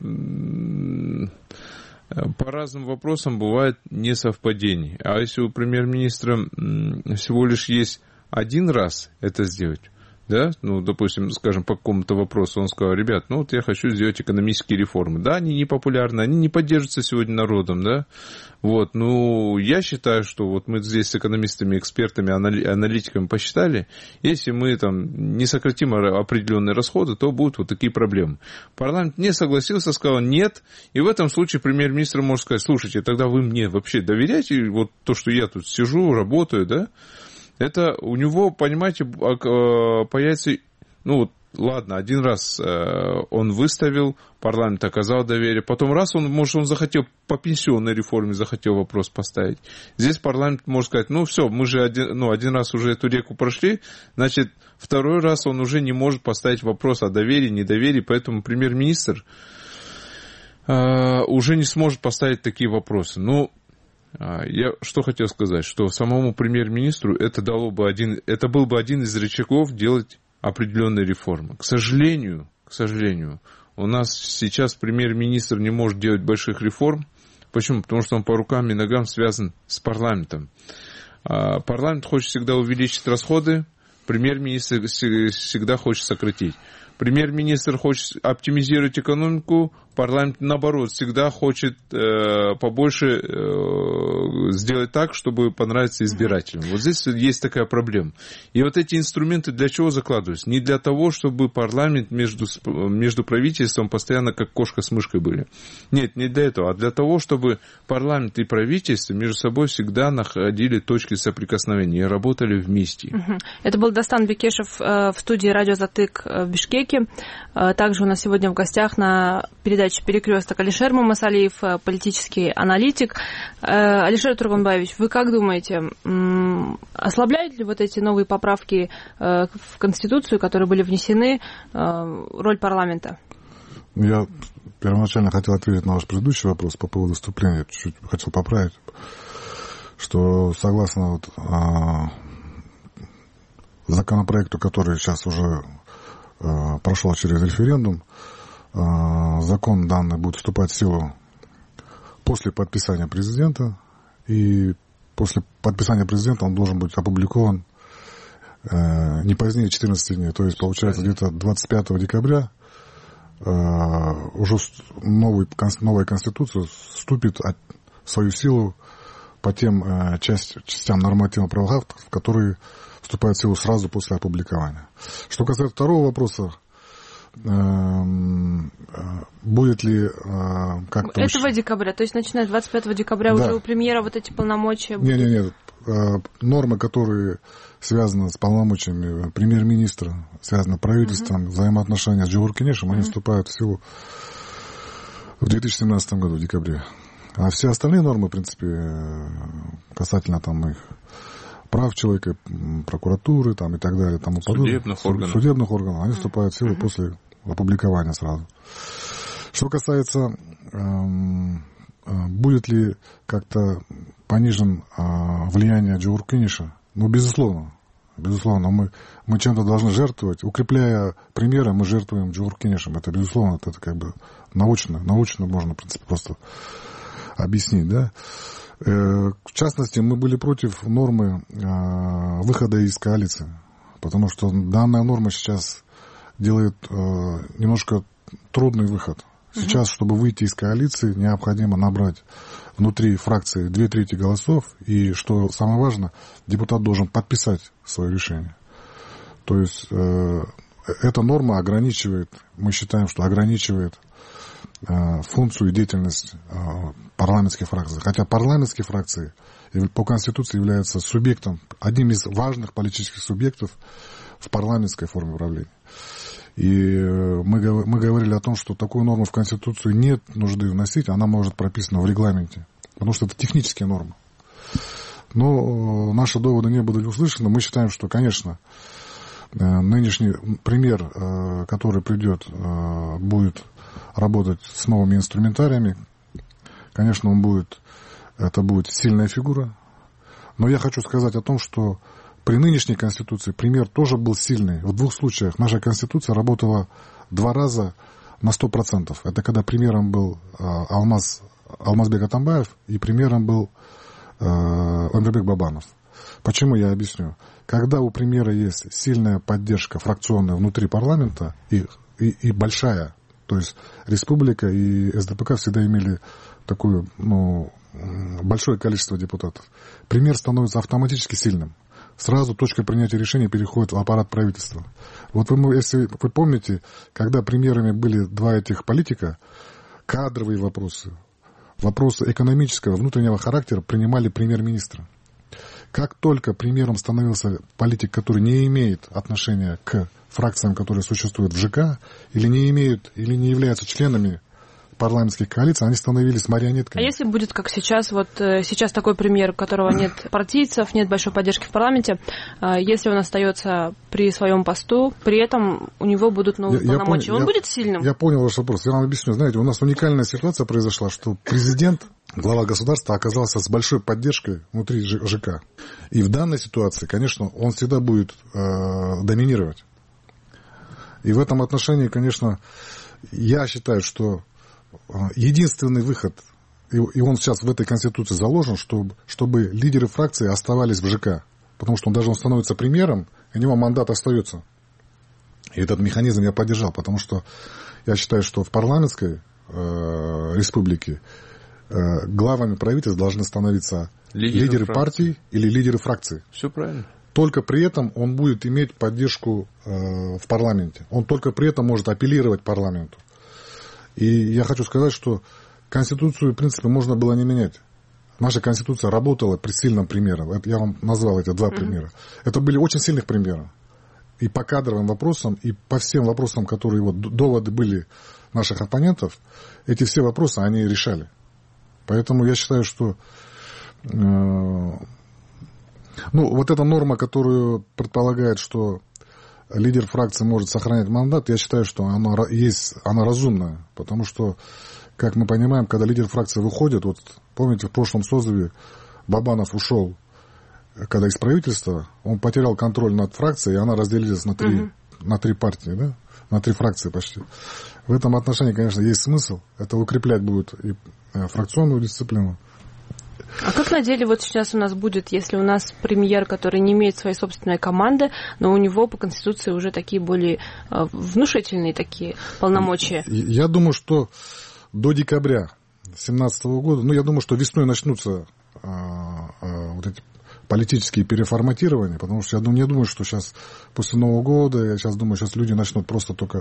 по разным вопросам бывает несовпадение. А если у премьер-министра всего лишь есть один раз это сделать, да, ну, допустим, скажем, по какому-то вопросу он сказал, ребят, ну, вот я хочу сделать экономические реформы. Да, они не популярны, они не поддерживаются сегодня народом, да, вот, ну, я считаю, что вот мы здесь с экономистами, экспертами, аналитиками посчитали, если мы там не сократим определенные расходы, то будут вот такие проблемы. Парламент не согласился, сказал нет, и в этом случае премьер-министр может сказать, слушайте, тогда вы мне вообще доверяете, вот то, что я тут сижу, работаю, да, это у него, понимаете, появится, ну, вот ладно, один раз он выставил, парламент оказал доверие, потом раз он, может, он захотел по пенсионной реформе, захотел вопрос поставить. Здесь парламент может сказать, ну все, мы же один, ну, один раз уже эту реку прошли, значит, второй раз он уже не может поставить вопрос о доверии, недоверии, поэтому премьер-министр уже не сможет поставить такие вопросы. Ну, я что хотел сказать, что самому премьер-министру это дало бы один, это был бы один из рычагов делать определенные реформы. К сожалению, к сожалению, у нас сейчас премьер-министр не может делать больших реформ. Почему? Потому что он по рукам и ногам связан с парламентом. Парламент хочет всегда увеличить расходы, премьер-министр всегда хочет сократить. Премьер-министр хочет оптимизировать экономику, парламент, наоборот, всегда хочет э, побольше э, сделать так, чтобы понравиться избирателям. Вот здесь есть такая проблема. И вот эти инструменты для чего закладываются? Не для того, чтобы парламент между, между правительством постоянно как кошка с мышкой были. Нет, не для этого, а для того, чтобы парламент и правительство между собой всегда находили точки соприкосновения и работали вместе. Это был Дастан Бекешев в студии «Радио Затык» в Бишкеке. Также у нас сегодня в гостях на передаче «Перекресток» Алишер Мамасалиев, политический аналитик. Алишер Тургунбаевич, вы как думаете, ослабляют ли вот эти новые поправки в Конституцию, которые были внесены, роль парламента? Я первоначально хотел ответить на ваш предыдущий вопрос по поводу вступления. Чуть-чуть хотел поправить, что согласно вот, а, законопроекту, который сейчас уже а, прошел через референдум, закон данный будет вступать в силу после подписания президента, и после подписания президента он должен быть опубликован э, не позднее четырнадцати дней, то есть получается где-то двадцать пятого декабря э, уже новый, новая конституция вступит в свою силу по тем э, часть, частям нормативно-правовых актов, которые вступают в силу сразу после опубликования. Что касается второго вопроса, будет ли как-то... Этого декабря, то есть начиная с двадцать пятого декабря да. уже у премьера вот эти полномочия будут? Нет, нет, нет. Нормы, которые связаны с полномочиями премьер-министра, связаны с правительством, uh-huh. взаимоотношения с Джохор Кенешем, uh-huh. они вступают в силу в две тысячи семнадцатом году, в декабре. А все остальные нормы, в принципе, касательно там их прав человека, прокуратуры там, и так далее, тому судебных подобное, органов. судебных органов, они вступают в силу uh-huh. после опубликования сразу. Что касается, эм, э, будет ли как-то понижен э, влияние Джохор Кенеша, ну, безусловно, безусловно, мы, мы чем-то должны жертвовать. Укрепляя премьера, мы жертвуем Джохор Кенешем. Это, безусловно, это, это как бы научно, научно можно, в принципе, просто объяснить, да. Э, в частности, мы были против нормы э, выхода из коалиции, потому что данная норма сейчас делает э, немножко трудный выход. Сейчас, чтобы выйти из коалиции, необходимо набрать внутри фракции две трети голосов, и, что самое важное, депутат должен подписать свое решение. То есть э, эта норма ограничивает, мы считаем, что ограничивает э, функцию и деятельность э, парламентских фракций. Хотя парламентские фракции по Конституции являются субъектом, одним из важных политических субъектов в парламентской форме управления. И мы, мы говорили о том, что такую норму в Конституцию нет нужды вносить, она может прописана в регламенте, потому что это технические нормы. Но наши доводы не были услышаны. Мы считаем, что, конечно, нынешний премьер, который придет, будет работать с новыми инструментариями. Конечно, он будет, это будет сильная фигура. Но я хочу сказать о том, что при нынешней Конституции премьер тоже был сильный. В двух случаях наша Конституция работала два раза на сто процентов. Это когда премьером был э, Алмаз, Алмазбек Атамбаев и премьером был э, Омирбек Бабанов. Почему, я объясню. Когда у премьера есть сильная поддержка фракционная внутри парламента и, и, и большая, то есть республика и СДПК всегда имели такое, ну, большое количество депутатов, премьер становится автоматически сильным. Сразу точка принятия решений переходит в аппарат правительства. Вот вы, если вы помните, когда премьерами были два этих политика, кадровые вопросы, вопросы экономического, внутреннего характера принимали премьер-министра. как только премьером становился политик, который не имеет отношения к фракциям, которые существуют в ЖК, или не имеют, или не являются членами парламентских коалиций, они становились марионетками. А если будет, как сейчас, вот сейчас такой премьер, у которого нет партийцев, нет большой поддержки в парламенте, если он остается при своем посту, при этом у него будут новые я, полномочия, я он я, будет сильным? Я понял ваш вопрос. Я вам объясню. Знаете, у нас уникальная ситуация произошла, что президент, глава государства, оказался с большой поддержкой внутри ЖК. И в данной ситуации, конечно, он всегда будет э, доминировать. И в этом отношении, конечно, я считаю, что единственный выход, и он сейчас в этой Конституции заложен, чтобы, чтобы лидеры фракции оставались в ЖК. Потому что он даже он становится премьером, и у него мандат остается. И этот механизм я поддержал, потому что я считаю, что в парламентской э, республике э, главами правительств должны становиться лидеры, лидеры партий или лидеры фракций. Все правильно. Только при этом он будет иметь поддержку э, в парламенте. Он только при этом может апеллировать парламенту. И я хочу сказать, что Конституцию, в принципе, можно было не менять. Наша Конституция работала при сильном примере. Это, я вам назвал эти два mm-hmm. примера. Это были очень сильных примеры. И по кадровым вопросам, и по всем вопросам, которые вот, доводы были наших оппонентов, эти все вопросы они решали. Поэтому я считаю, что э, ну, вот эта норма, которую предполагает, что лидер фракции может сохранять мандат, я считаю, что она, есть, она разумная. Потому что, как мы понимаем, когда лидер фракции выходит, вот помните, в прошлом созыве Бабанов ушел, когда из правительства, он потерял контроль над фракцией, и она разделилась на три, uh-huh. на три партии, да? На три фракции почти. В этом отношении, конечно, есть смысл. Это укреплять будет и фракционную дисциплину. А как на деле вот сейчас у нас будет, если у нас премьер, который не имеет своей собственной команды, но у него по Конституции уже такие более э, внушительные такие полномочия? Я думаю, что до декабря две тысячи семнадцатого года, ну, я думаю, что весной начнутся э, э, вот эти политические переформатирования, потому что я думаю, не думаю, что сейчас после Нового года, я сейчас думаю, сейчас люди начнут просто только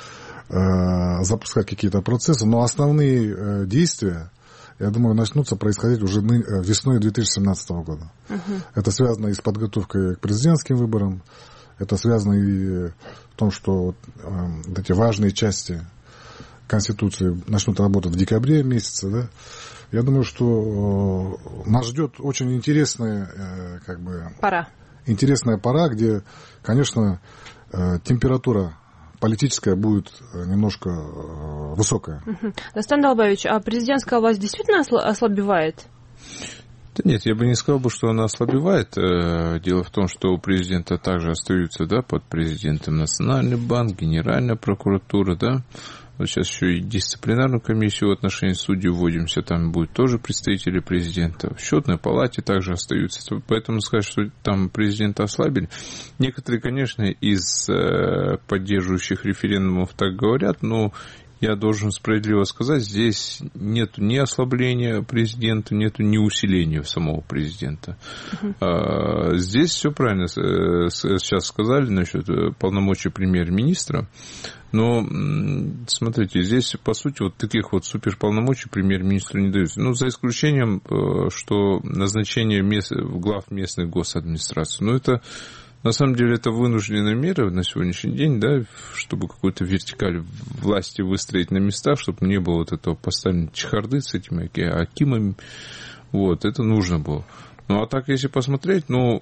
э, запускать какие-то процессы, но основные э, действия, я думаю, начнутся происходить уже весной две тысячи семнадцатого года. Uh-huh. Это связано и с подготовкой к президентским выборам, это связано и в том, что э, вот эти важные части Конституции начнут работать в декабре месяце. Да? Я думаю, что э, нас ждет очень интересная, э, как бы, пора. интересная пора, где, конечно, э, температура политическая будет немножко высокая. Угу. Достан Долбаевич, а президентская власть действительно ослабевает? Да нет, я бы не сказал, что она ослабевает. Дело в том, что у президента также остаются, да, под президентом Национальный банк, Генеральная прокуратура, да. Вот сейчас еще и дисциплинарную комиссию в отношении судей вводимся, там будут тоже представители президента. В счетной палате также остаются. Поэтому сказать, что там президента ослабили. Некоторые, конечно, из э, поддерживающих референдумов так говорят, но я должен справедливо сказать, здесь нет ни ослабления президента, нет ни усиления самого президента. Uh-huh. А, здесь все правильно сейчас сказали насчет полномочий премьер-министра. Но, смотрите, здесь, по сути, вот таких вот суперполномочий премьер-министру не даются. Ну, за исключением, что назначение мест, глав местных госадминистраций. Но это, на самом деле, это вынужденная мера на сегодняшний день, да, чтобы какую-то вертикаль власти выстроить на местах, чтобы не было вот этого постоянной чехарды с этими акимами. Вот, это нужно было. Ну, а так, если посмотреть, ну,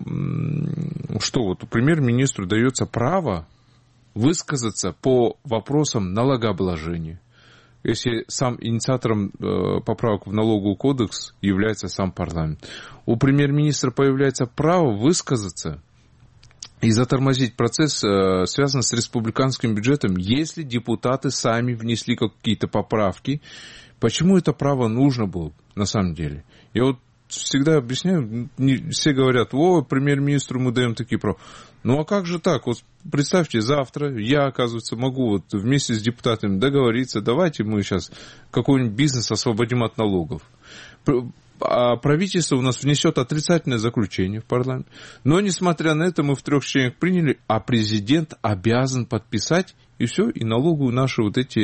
что вот, премьер-министру дается право высказаться по вопросам налогообложения. Если сам инициатором э, поправок в налоговый кодекс является сам парламент. У премьер-министра появляется право высказаться и затормозить процесс, э, связанный с республиканским бюджетом, если депутаты сами внесли какие-то поправки. Почему это право нужно было на самом деле? Я вот всегда объясняю, не, все говорят, о, премьер-министру мы даем такие права. Ну а как же так? Вот представьте, завтра я, оказывается, могу вот вместе с депутатами договориться, давайте мы сейчас какой-нибудь бизнес освободим от налогов. А правительство у нас внесет отрицательное заключение в парламент. Но, несмотря на это, мы в трех чтениях приняли, а президент обязан подписать, и и все, и налоговые наши вот эти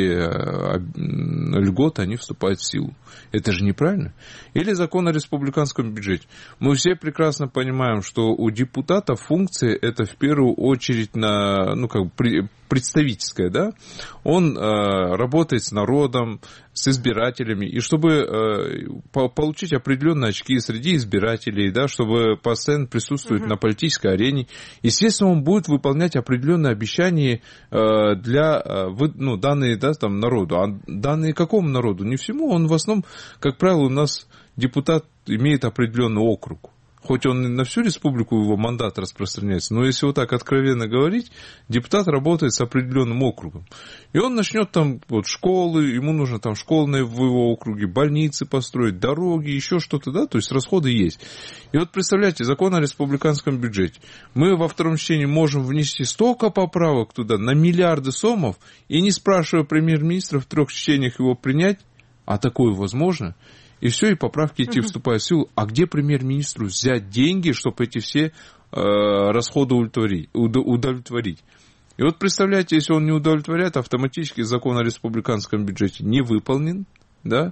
льготы, они вступают в силу. Это же неправильно. Или закон о республиканском бюджете. Мы все прекрасно понимаем, что у депутата функция это в первую очередь на, ну, как бы представительская, да? Он э, работает с народом, с избирателями, и чтобы э, по- получить определенные очки среди избирателей, да, чтобы постоянно присутствовать uh-huh. на политической арене, естественно, он будет выполнять определенные обещания э, для, э, вы, ну, данные, да, там, народу. А данные какому народу? Не всему. Он в основном, как правило, у нас депутат имеет определенный округ. Хоть он и на всю республику его мандат распространяется, но если вот так откровенно говорить, депутат работает с определенным округом. И он начнет там вот школы, ему нужно там школы в его округе, больницы построить, дороги, еще что-то, да, то есть расходы есть. И вот представляете, закон о республиканском бюджете. Мы во втором чтении можем внести столько поправок туда, на миллиарды сомов, и не спрашивая премьер-министра в трех чтениях его принять, а такое возможно. И все, и поправки эти uh-huh. вступают в силу. А где премьер-министру взять деньги, чтобы эти все э, расходы удовлетворить, удовлетворить? И вот представляете, если он не удовлетворяет, автоматически закон о республиканском бюджете не выполнен, да?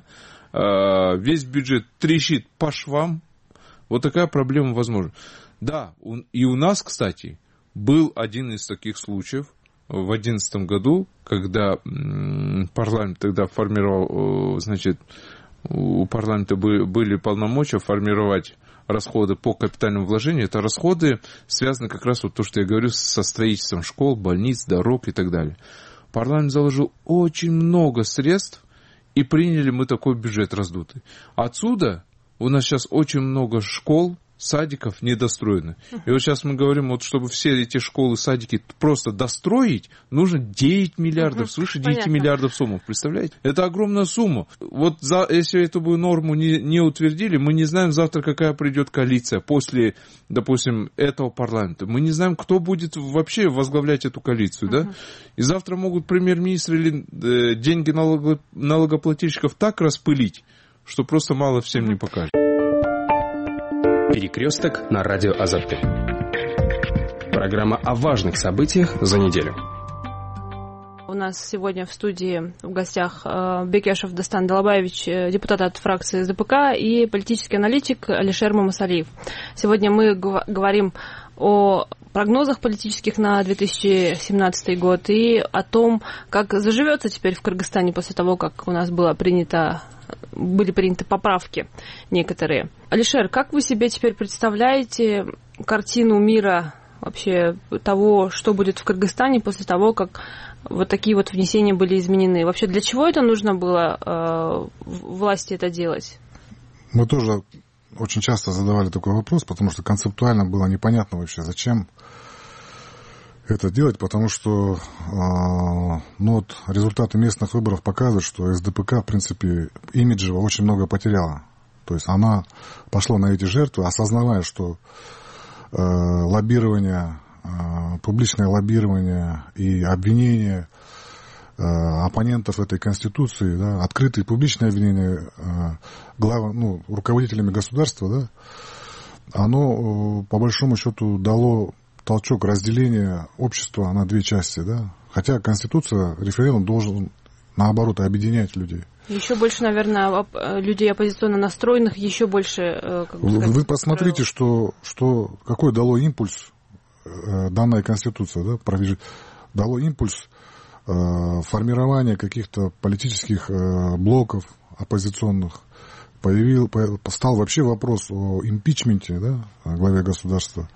э, весь бюджет трещит по швам. Вот такая проблема возможна. Да, и у нас, кстати, был один из таких случаев в две тысячи одиннадцатом году, когда парламент тогда формировал, значит, у парламента были полномочия формировать расходы по капитальному вложению. Это расходы связаны как раз вот то, что я говорю, со строительством школ, больниц, дорог и так далее. Парламент заложил очень много средств, и приняли мы такой бюджет раздутый. Отсюда у нас сейчас очень много школ, садиков недостроены. И вот сейчас мы говорим, вот чтобы все эти школы, садики просто достроить, нужно девять миллиардов, свыше девять миллиардов сумм. Представляете? Это огромная сумма. Вот за, если эту бы норму не, не утвердили, мы не знаем завтра, какая придет коалиция после, допустим, этого парламента. Мы не знаем, кто будет вообще возглавлять эту коалицию. Uh-huh. Да? И завтра могут премьер-министр или э, деньги налого, налогоплательщиков так распылить, что просто мало всем не покажет. Перекресток на радио Азатты. Программа о важных событиях за неделю. У нас сегодня в студии в гостях Бекешев Дастан Далабаевич, депутат от фракции эс дэ пэ ка, и политический аналитик Алишер Мамасалиев. Сегодня мы говорим о прогнозах политических на две тысячи семнадцатый год и о том, как заживется теперь в Кыргызстане после того, как у нас было принято были приняты поправки некоторые. Алишер, как вы себе теперь представляете картину мира, вообще того, что будет в Кыргызстане после того, как вот такие вот внесения были изменены? Вообще для чего это нужно было э, власти это делать? Мы тоже очень часто задавали такой вопрос, потому что концептуально было непонятно вообще, зачем это делать, потому что э, ну вот, результаты местных выборов показывают, что эс дэ пэ ка, в принципе, имиджево очень много потеряла. То есть она пошла на эти жертвы, осознавая, что э, лоббирование, э, публичное лоббирование и обвинение э, оппонентов этой Конституции, да, открытые публичные обвинения э, глав, ну, руководителями государства, да, оно, э, по большому счету, дало толчок разделения общества на две части, да. Хотя Конституция, референдум должен, наоборот, объединять людей. Еще больше, наверное, людей оппозиционно настроенных, еще больше... Как бы сказать, вы посмотрите, что, что, какой дало импульс э, данная Конституция, да, провиж... дало импульс э, формирования каких-то политических э, блоков оппозиционных. Появил, стал вообще вопрос о импичменте, да, главе государства.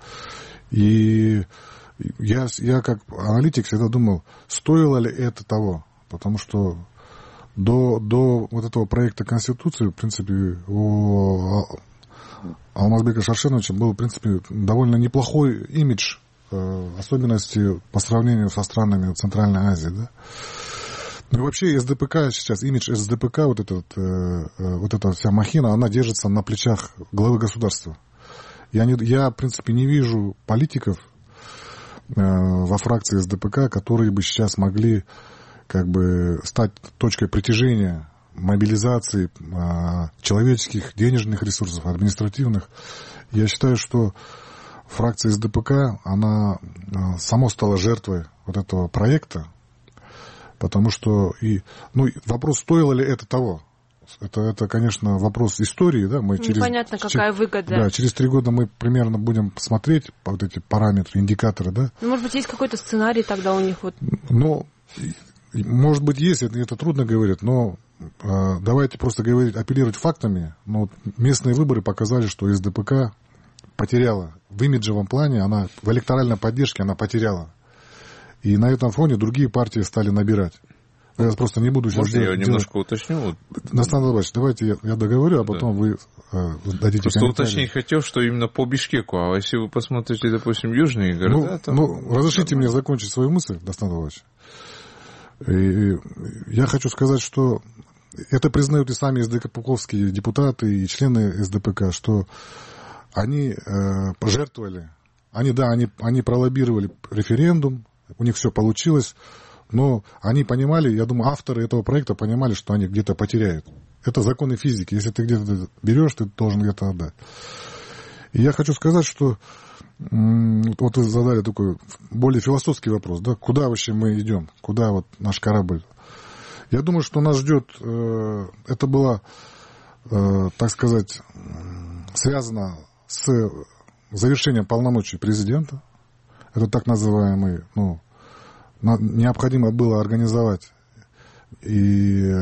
И я, я как аналитик всегда думал, стоило ли это того, потому что до, до вот этого проекта Конституции, в принципе, у Алмазбека Шаршеновича был, в принципе, довольно неплохой имидж, особенности по сравнению со странами Центральной Азии, да. Ну и вообще эс дэ пэ ка сейчас, имидж эс дэ пэ ка, вот, этот, вот эта вся махина, она держится на плечах главы государства. Я, не, я, в принципе, не вижу политиков э, во фракции эс дэ пэ ка, которые бы сейчас могли как бы стать точкой притяжения, мобилизации э, человеческих, денежных ресурсов, административных. Я считаю, что фракция эс дэ пэ ка, она э, сама стала жертвой вот этого проекта. Потому что и, ну, вопрос, стоило ли это того. Это, это, конечно, вопрос истории, да, мы через... Непонятно, какая через, выгода. Да, через три года мы примерно будем смотреть вот эти параметры, индикаторы, да. Ну, может быть, есть какой-то сценарий тогда у них вот. Ну, может быть, есть, это, это трудно говорить, но э, давайте просто говорить, апеллировать фактами. Но вот местные выборы показали, что эс дэ пэ ка потеряла в имиджевом плане, она в электоральной поддержке она потеряла. И на этом фоне другие партии стали набирать. Я просто не буду сейчас Можно делать, я немножко делать... уточню? Настан Абдуллаевич, давайте я, я договорю, а потом да. вы э, дадите просто комментарии. Уточнить хотел, что именно по Бишкеку, а если вы посмотрите, допустим, южные города... Ну, там... ну разрешите мне закончить свою мысль, Настан Абдуллаевич. И я хочу сказать, что это признают и сами эс дэ пэ ковские депутаты и члены эс дэ пэ ка, что они э, пожертвовали, они, да, они, они пролоббировали референдум, у них все получилось, но они понимали, я думаю, авторы этого проекта понимали, что они где-то потеряют. Это законы физики. Если ты где-то берешь, ты должен где-то отдать. И я хочу сказать, что вот вы задали такой более философский вопрос, да, куда вообще мы идем, куда вот наш корабль. Я думаю, что нас ждет, э, это было, э, так сказать, связано с завершением полномочий президента. Это так называемый, ну, необходимо было организовать и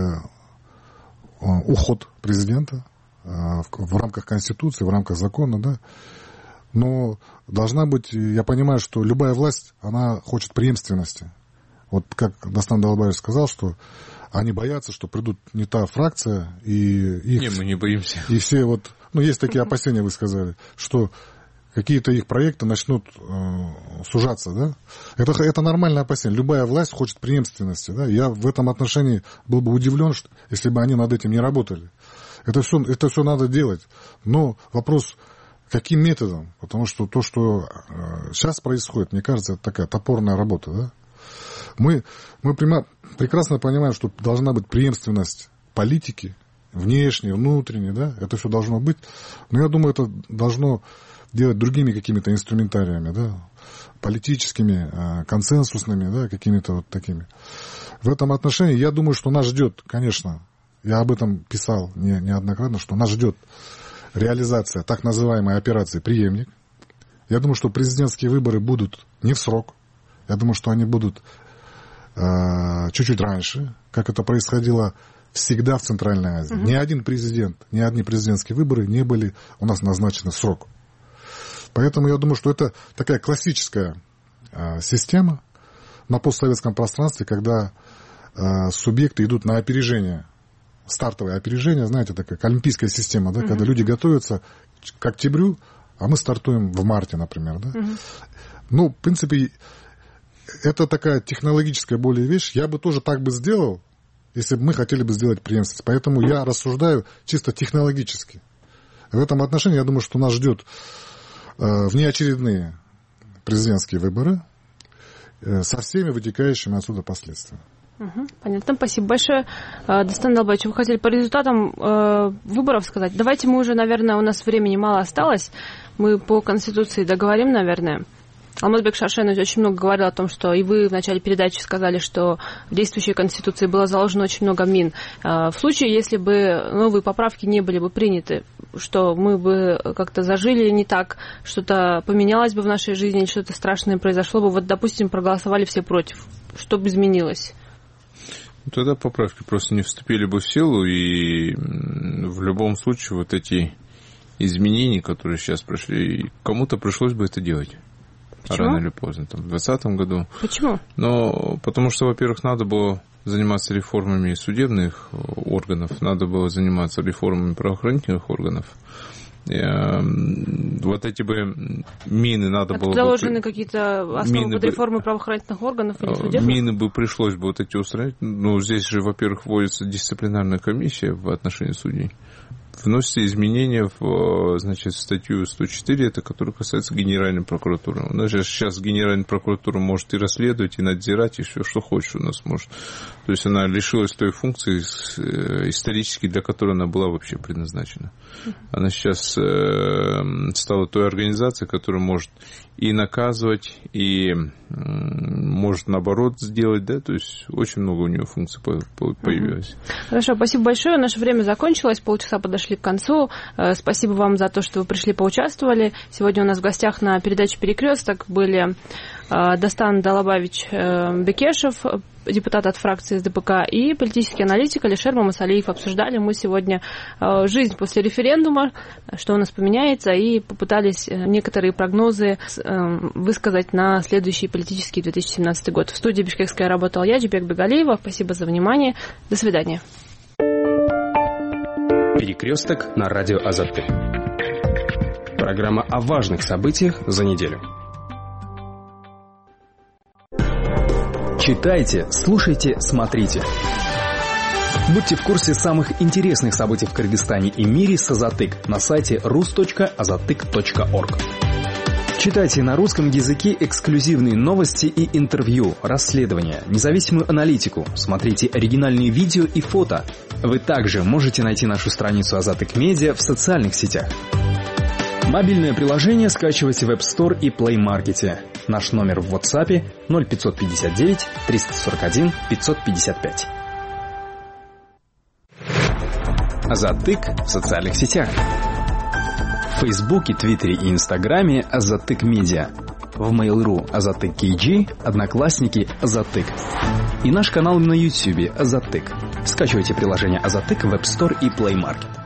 уход президента в рамках Конституции, в рамках закона, да. Но должна быть, я понимаю, что любая власть, она хочет преемственности. Вот как Настан Далбаев сказал, что они боятся, что придут не та фракция, и их... Не, мы не боимся. И все вот, ну, есть такие опасения, вы сказали, что какие-то их проекты начнут э, сужаться, да? Это, это нормальное опасение. Любая власть хочет преемственности, да? Я в этом отношении был бы удивлен, что, если бы они над этим не работали. Это все, это все надо делать. Но вопрос, каким методом? Потому что то, что э, сейчас происходит, мне кажется, это такая топорная работа, да? Мы, мы прямо, прекрасно понимаем, что должна быть преемственность политики, внешней, внутренней, да? Это все должно быть. Но я думаю, это должно делать другими какими-то инструментариями, да, политическими, консенсусными, да, какими-то вот такими. В этом отношении я думаю, что нас ждет, конечно, я об этом писал не, неоднократно, что нас ждет реализация так называемой операции «Преемник». Я думаю, что президентские выборы будут не в срок. Я думаю, что они будут э, чуть-чуть раньше, как это происходило всегда в Центральной Азии. Mm-hmm. Ни один президент, ни одни президентские выборы не были у нас назначены в срок. Поэтому я думаю, что это такая классическая э, система на постсоветском пространстве, когда э, субъекты идут на опережение, стартовое опережение, знаете, такая олимпийская система, да, mm-hmm. когда люди готовятся к октябрю, а мы стартуем в марте, например. Да? Mm-hmm. Ну, в принципе, это такая технологическая более вещь. Я бы тоже так бы сделал, если бы мы хотели бы сделать преемственность. Поэтому я рассуждаю чисто технологически. В этом отношении я думаю, что нас ждет внеочередные президентские выборы со всеми вытекающими отсюда последствиями. Угу, понятно, спасибо большое. Дастан Далбаевич, вы хотели по результатам э, выборов сказать. Давайте мы уже, наверное, у нас времени мало осталось. Мы по Конституции договорим, наверное. Алмазбек Шаршенович очень много говорил о том, что и вы в начале передачи сказали, что в действующей Конституции было заложено очень много мин. В случае, если бы новые поправки не были бы приняты, что мы бы как-то зажили не так, что-то поменялось бы в нашей жизни, что-то страшное произошло бы, вот, допустим, проголосовали все против, что бы изменилось? Тогда поправки просто не вступили бы в силу, и в любом случае вот эти изменения, которые сейчас прошли, кому-то пришлось бы это делать. Почему? Рано или поздно, там, в двадцатом году. Почему? Но потому что, во-первых, надо было заниматься реформами судебных органов, надо было заниматься реформами правоохранительных органов. И, э, вот эти бы мины надо Это было заложены бы... какие-то основы под реформы бы... правоохранительных органов или судебных? Мины бы пришлось бы вот эти устранить. Ну, здесь же, во-первых, вводится дисциплинарная комиссия в отношении судей. вносятся изменения в, значит, статью сто четыре, это которая касается Генеральной прокуратуры. У нас же сейчас Генеральная прокуратура может и расследовать, и надзирать, и все, что хочет у нас может. То есть она лишилась той функции исторически, для которой она была вообще предназначена. Она сейчас стала той организацией, которая может и наказывать, и может наоборот сделать, да, то есть очень много у нее функций появилось. Хорошо, спасибо большое. Наше время закончилось, полчаса подошли к концу. Спасибо вам за то, что вы пришли, поучаствовали. Сегодня у нас в гостях на передаче «Перекресток» были Дастан Далабавич Бекешев, депутат от фракции эс дэ пэ ка, и политический аналитик Алишер Мамасалиев. Обсуждали мы сегодня жизнь после референдума, что у нас поменяется, и попытались некоторые прогнозы высказать на следующий политический две тысячи семнадцатый год. В студии Бишкекская работал я, Джибек Бегалиева. Спасибо за внимание. До свидания. Перекресток на радио Азаттык. Программа о важных событиях за неделю. Читайте, слушайте, смотрите. Будьте в курсе самых интересных событий в Кыргызстане и мире с Азаттык на сайте рус точка азаттык точка орг. Читайте на русском языке эксклюзивные новости и интервью, расследования, независимую аналитику. Смотрите оригинальные видео и фото. Вы также можете найти нашу страницу Азаттык Медиа в социальных сетях. Мобильное приложение скачивайте в App Store и Play Market. Наш номер в WhatsApp ноль пятьсот пятьдесят девять триста сорок один пятьсот пятьдесят пять. Азаттык в социальных сетях. В Фейсбуке, Твиттере и Инстаграме Азаттык Медиа. В Mail.ru Азаттык кей джи, Одноклассники Азаттык. И наш канал на Ютубе Азаттык. Скачивайте приложение Азаттык в App Store и Play Market.